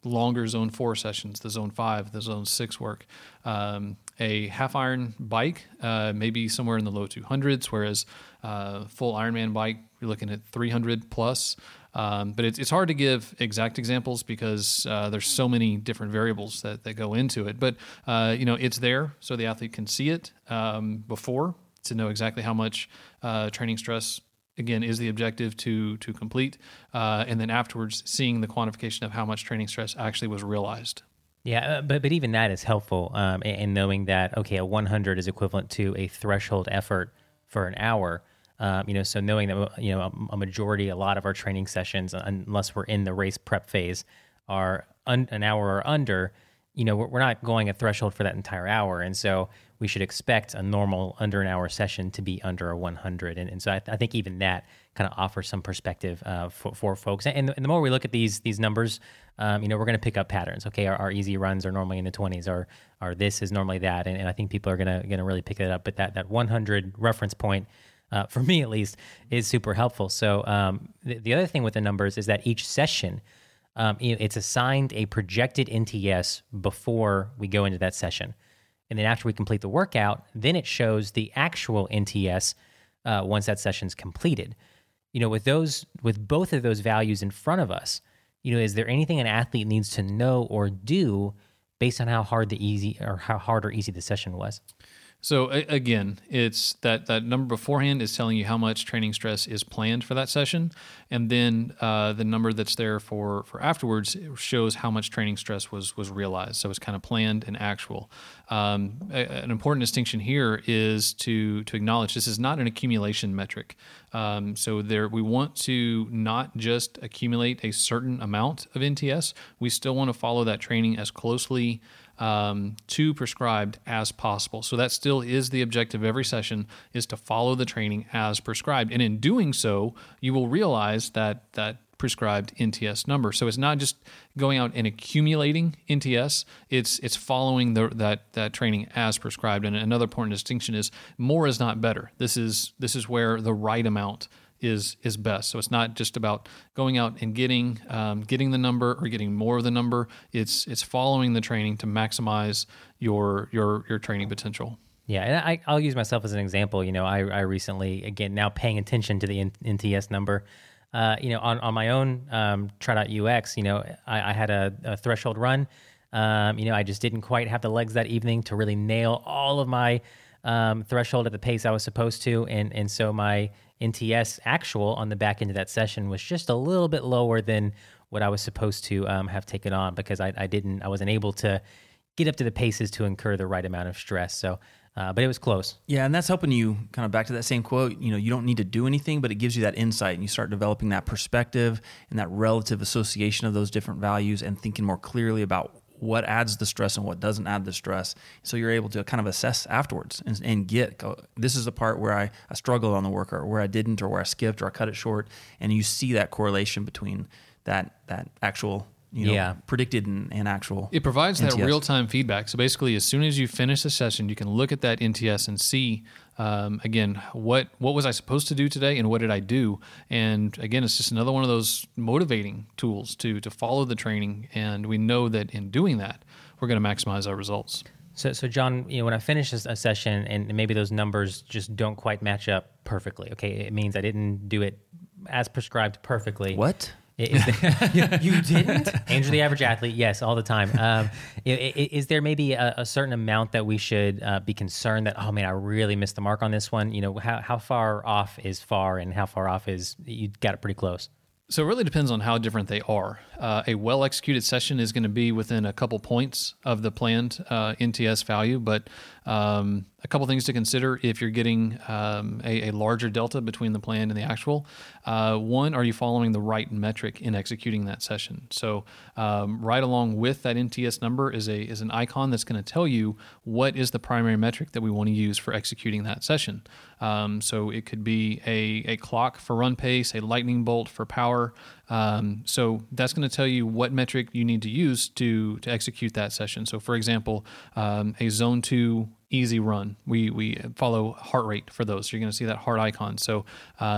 longer zone four sessions, the zone five, the zone six work. Um, a half iron bike, uh, maybe somewhere in the low two hundreds, whereas uh, full Ironman bike, you're looking at three hundred plus. Um, but it's, it's hard to give exact examples because uh, there's so many different variables that, that go into it. But, uh, you know, it's there so the athlete can see it um, before to know exactly how much uh, training stress, again, is the objective to to complete. Uh, and then afterwards, seeing the quantification of how much training stress actually was realized. Yeah, uh, but but even that is helpful um, in, in knowing that, okay, a one hundred is equivalent to a threshold effort for an hour. Um, you know, so knowing that, you know, a, a majority, a lot of our training sessions, unless we're in the race prep phase, are un, an hour or under, you know, we're, we're not going a threshold for that entire hour. And so we should expect a normal under an hour session to be under a one hundred. And, and so I, I think even that kind of offers some perspective uh, for, for folks. And, and the more we look at these these numbers, um, you know, we're going to pick up patterns. Okay, our, our easy runs are normally in the twenties, or or this is normally that. And, and I think people are going to going to really pick it up. But that, that one hundred reference point, Uh, for me at least, is super helpful. So um, the, the other thing with the numbers is that each session, um, you know, it's assigned a projected N T S before we go into that session. And then after we complete the workout, then it shows the actual N T S uh, once that session's completed. You know, with those, with both of those values in front of us, you know, is there anything an athlete needs to know or do based on how hard the easy or how hard or easy the session was? So again, it's that, that number beforehand is telling you how much training stress is planned for that session. And then uh, the number that's there for, for afterwards shows how much training stress was, was realized. So it's kind of planned and actual. Um, a, an important distinction here is to, to acknowledge this is not an accumulation metric. Um, so there, we want to not just accumulate a certain amount of N T S. We still want to follow that training as closely Um, to prescribed as possible. So that still is the objective of every session, is to follow the training as prescribed. And in doing so, you will realize that that prescribed N T S number. So it's not just going out and accumulating N T S, it's it's following the, that that training as prescribed. And another important distinction is more is not better. This is this is where the right amount is is best. So it's not just about going out and getting um, getting the number or getting more of the number. It's it's following the training to maximize your your your training potential. Yeah, and I, I'll use myself as an example. You know, I, I recently, again, now paying attention to the N T S number. Uh, you know, on, on my own um, Try.ux, you know, I, I had a, a threshold run. Um, you know, I just didn't quite have the legs that evening to really nail all of my um, threshold at the pace I was supposed to, and and so my N T S actual on the back end of that session was just a little bit lower than what I was supposed to um, have taken on, because I, I didn't, I wasn't able to get up to the paces to incur the right amount of stress. So, uh, but it was close. Yeah, and that's helping you kind of back to that same quote. You know, you don't need to do anything, but it gives you that insight, and you start developing that perspective and that relative association of those different values, and thinking more clearly about what adds the stress and what doesn't add the stress. So you're able to kind of assess afterwards and, and get, go, this is the part where I, I struggled on the work, or where I didn't, or where I skipped, or I cut it short. And you see that correlation between that that actual, you know, yeah. predicted and, and actual. It provides N T S. that real-time feedback. So basically, as soon as you finish a session, you can look at that N T S and see, um, again, what what was I supposed to do today, and what did I do? And again, it's just another one of those motivating tools to to follow the training. And we know that in doing that, we're going to maximize our results. So, so John, you know, when I finish a session and maybe those numbers just don't quite match up perfectly, okay, it means I didn't do it as prescribed perfectly. What? Is there, you didn't? Andrew, the average athlete, yes, all the time. Um, is, is there maybe a, a certain amount that we should uh, be concerned that, oh man, I really missed the mark on this one? You know, how how far off is far, and how far off is, you got it pretty close? So it really depends on how different they are. Uh, a well-executed session is going to be within a couple points of the planned uh, N T S value, but um, a couple things to consider if you're getting um, a, a larger delta between the planned and the actual. Uh, one, are you following the right metric in executing that session? So um, right along with that N T S number is a is an icon that's going to tell you what is the primary metric that we want to use for executing that session. Um, so it could be a, a clock for run pace, a lightning bolt for power. Um, so that's going to tell you what metric you need to use to to execute that session. So for example, um, a zone two easy run, we we follow heart rate for those. So you're going to see that heart icon. So um,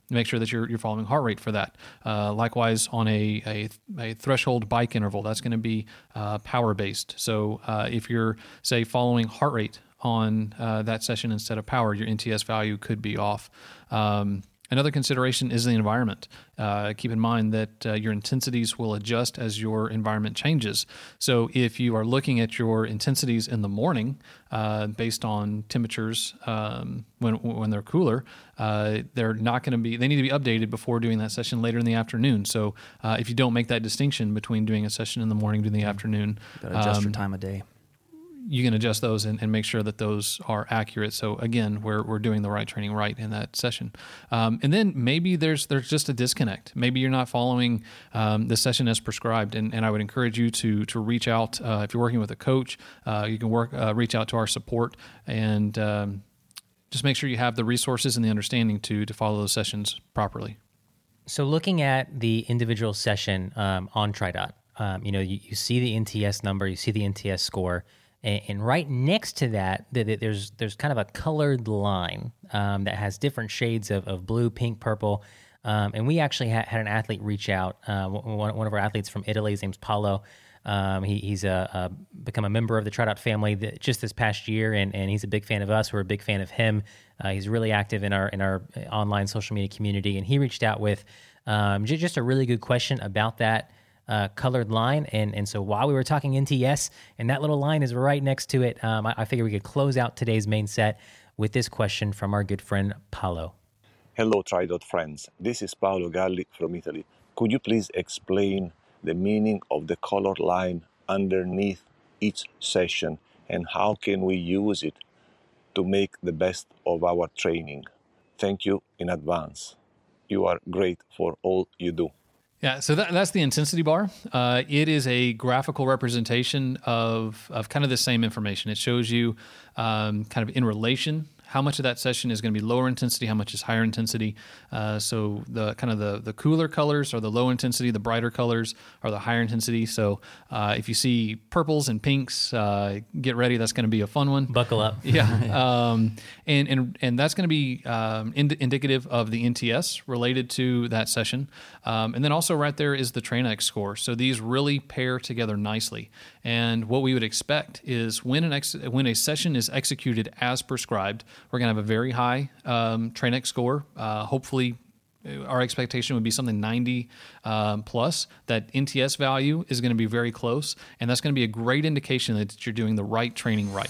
make sure that you're you're following heart rate for that. Uh, likewise, on a, a a threshold bike interval, that's going to be uh, power based. So uh, if you're say following heart rate on uh, that session instead of power, your N T S value could be off. Um, Another consideration is the environment. Uh, keep in mind that uh, your intensities will adjust as your environment changes. So if you are looking at your intensities in the morning uh, based on temperatures um, when when they're cooler, uh, they're not going to be, they need to be updated before doing that session later in the afternoon. So uh, if you don't make that distinction between doing a session in the morning and in the afternoon, you gotta adjust um, your time of day. You can adjust those and, and make sure that those are accurate. So again, we're we're doing the right training right in that session. Um, and then maybe there's there's just a disconnect. Maybe you're not following um, the session as prescribed. And, and I would encourage you to to reach out uh, if you're working with a coach. Uh, you can work uh, reach out to our support and um, just make sure you have the resources and the understanding to to follow those sessions properly. So looking at the individual session um, on TriDot, um, you know, you, you see the N T S number, you see the N T S score. And right next to that, there's there's kind of a colored line um, that has different shades of, of blue, pink, purple. Um, and we actually ha- had an athlete reach out. Uh, one, one of our athletes from Italy, his name's Paolo. Um, he, he's a, a, become a member of the TriDot family that, just this past year, and, and he's a big fan of us. We're a big fan of him. Uh, he's really active in our in our online social media community, and he reached out with um, j- just a really good question about that Uh, colored line. And and so while we were talking N T S, and that little line is right next to it, um, I, I figured we could close out today's main set with this question from our good friend Paolo. Hello, TriDot friends. This is Paolo Galli from Italy. Could you please explain the meaning of the colored line underneath each session, and how can we use it to make the best of our training? Thank you in advance. You are great for all you do. Yeah, so that, that's the intensity bar. Uh, it is a graphical representation of of kind of the same information. It shows you um, kind of in relation how much of that session is going to be lower intensity, how much is higher intensity. Uh, so the kind of the, the cooler colors are the low intensity, the brighter colors are the higher intensity. So uh, if you see purples and pinks, uh, get ready. That's going to be a fun one. Buckle up. Yeah. Um, and, and, and that's going to be um, ind- indicative of the N T S related to that session. Um, and then also right there is the TrainX score. So these really pair together nicely. And what we would expect is when an ex- when a session is executed as prescribed, we're going to have a very high um, TrainX score. Uh, hopefully, our expectation would be something ninety um, plus. That N T S value is going to be very close, and that's going to be a great indication that you're doing the right training right.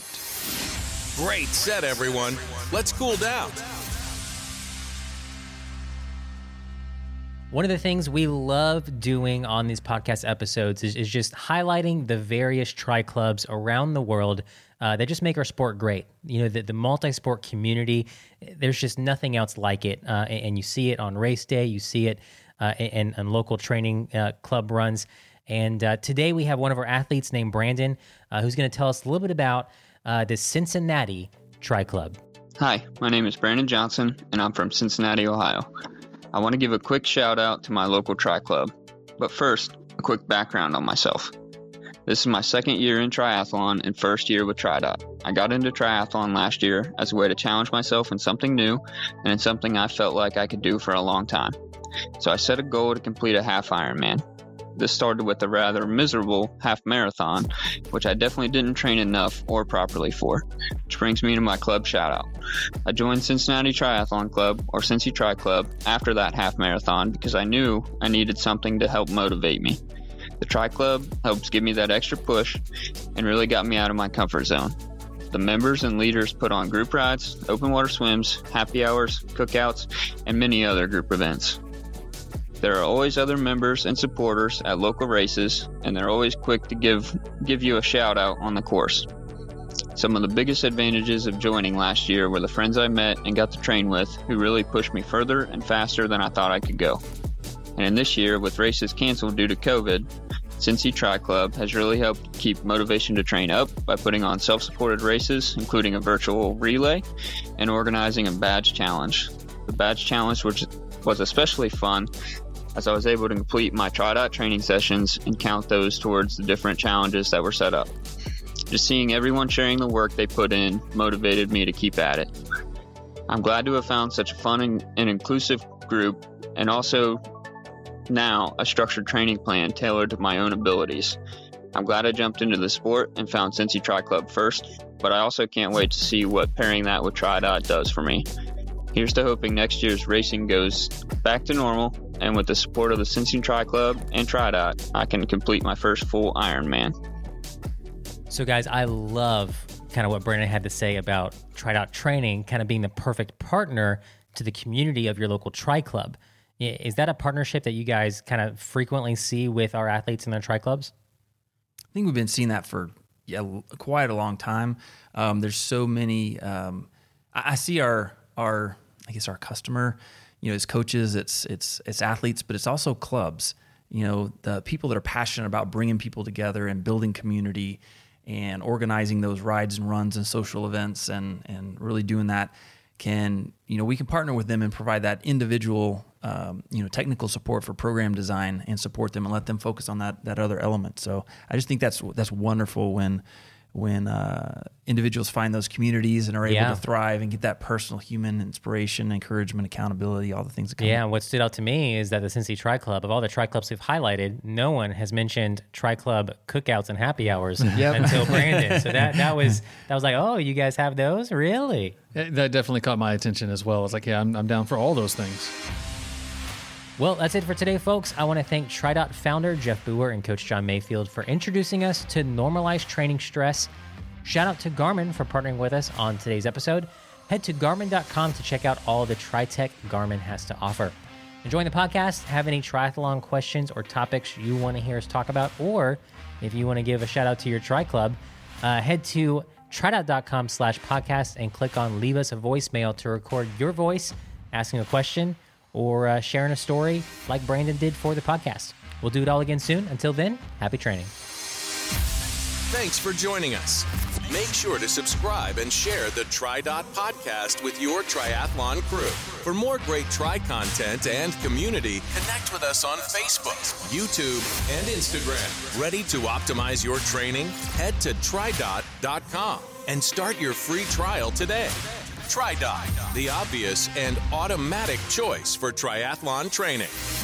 Great set, everyone. Let's cool down. One of the things we love doing on these podcast episodes is, is just highlighting the various tri clubs around the world uh, that just make our sport great. You know, the, the multi-sport community, there's just nothing else like it. Uh, and, and you see it on race day, you see it uh, in, in local training uh, club runs. And uh, today we have one of our athletes named Brandon, uh, who's going to tell us a little bit about uh, the Cincinnati Tri Club. Hi, my name is Brandon Johnson, and I'm from Cincinnati, Ohio. I want to give a quick shout out to my local tri club. But first, a quick background on myself. This is my second year in triathlon and first year with TriDot. I got into triathlon last year as a way to challenge myself in something new and in something I felt like I could do for a long time. So I set a goal to complete a half Ironman. This started with a rather miserable half marathon, which I definitely didn't train enough or properly for, which brings me to my club shout out. I joined Cincinnati Triathlon Club, or Cincy Tri Club, after that half marathon because I knew I needed something to help motivate me. The Tri Club helps give me that extra push and really got me out of my comfort zone. The members and leaders put on group rides, open water swims, happy hours, cookouts, and many other group events. There are always other members and supporters at local races, and they're always quick to give give you a shout out on the course. Some of the biggest advantages of joining last year were the friends I met and got to train with, who really pushed me further and faster than I thought I could go. And in this year, with races canceled due to COVID, Cincy Tri Club has really helped keep motivation to train up by putting on self-supported races, including a virtual relay, and organizing a badge challenge. The badge challenge, which was especially fun, as I was able to complete my TriDot training sessions and count those towards the different challenges that were set up. Just seeing everyone sharing the work they put in motivated me to keep at it. I'm glad to have found such a fun and, and inclusive group, and also now a structured training plan tailored to my own abilities. I'm glad I jumped into the sport and found Cincy Tri Club first, but I also can't wait to see what pairing that with TriDot does for me. Here's to hoping next year's racing goes back to normal, and with the support of the Cincy Tri Club and TriDot, I can complete my first full Ironman. So guys, I love kind of what Brandon had to say about TriDot training kind of being the perfect partner to the community of your local Tri Club. Is that a partnership that you guys kind of frequently see with our athletes in their Tri Clubs? I think we've been seeing that for yeah quite a long time. Um, there's so many. Um, I, I see our our I guess our customer, you know, as coaches, it's it's it's athletes, but it's also clubs. You know, the people that are passionate about bringing people together and building community and organizing those rides and runs and social events and and really doing that. Can, you know, we can partner with them and provide that individual, um, you know, technical support for program design and support them and let them focus on that that other element. So I just think that's that's wonderful when when uh, individuals find those communities and are able Yeah. to thrive and get that personal human inspiration, encouragement, accountability, all the things that come. Yeah, what stood out to me is that the Cincy Tri Club, of all the Tri Clubs we've highlighted, no one has mentioned Tri Club cookouts and happy hours until Brandon. So that that was that was like, oh, you guys have those? Really? Yeah, that definitely caught my attention as well. I was like, yeah, I'm, I'm down for all those things. Well, that's it for today, folks. I want to thank TriDot founder Jeff Boer and Coach John Mayfield for introducing us to normalized training stress. Shout out to Garmin for partnering with us on today's episode. Head to Garmin dot com to check out all the Tri-Tech Garmin has to offer. Enjoying the podcast? Have any triathlon questions or topics you want to hear us talk about? Or if you want to give a shout out to your Tri Club, uh, head to TriDot dot com slash podcast and click on Leave Us a Voicemail to record your voice asking a question or uh, sharing a story like Brandon did for the podcast. We'll do it all again soon. Until then, happy training. Thanks for joining us. Make sure to subscribe and share the TriDot podcast with your triathlon crew. For more great Tri content and community, connect with us on Facebook, YouTube, and Instagram. Ready to optimize your training? Head to TriDot dot com and start your free trial today. TriDot, the obvious and automatic choice for triathlon training.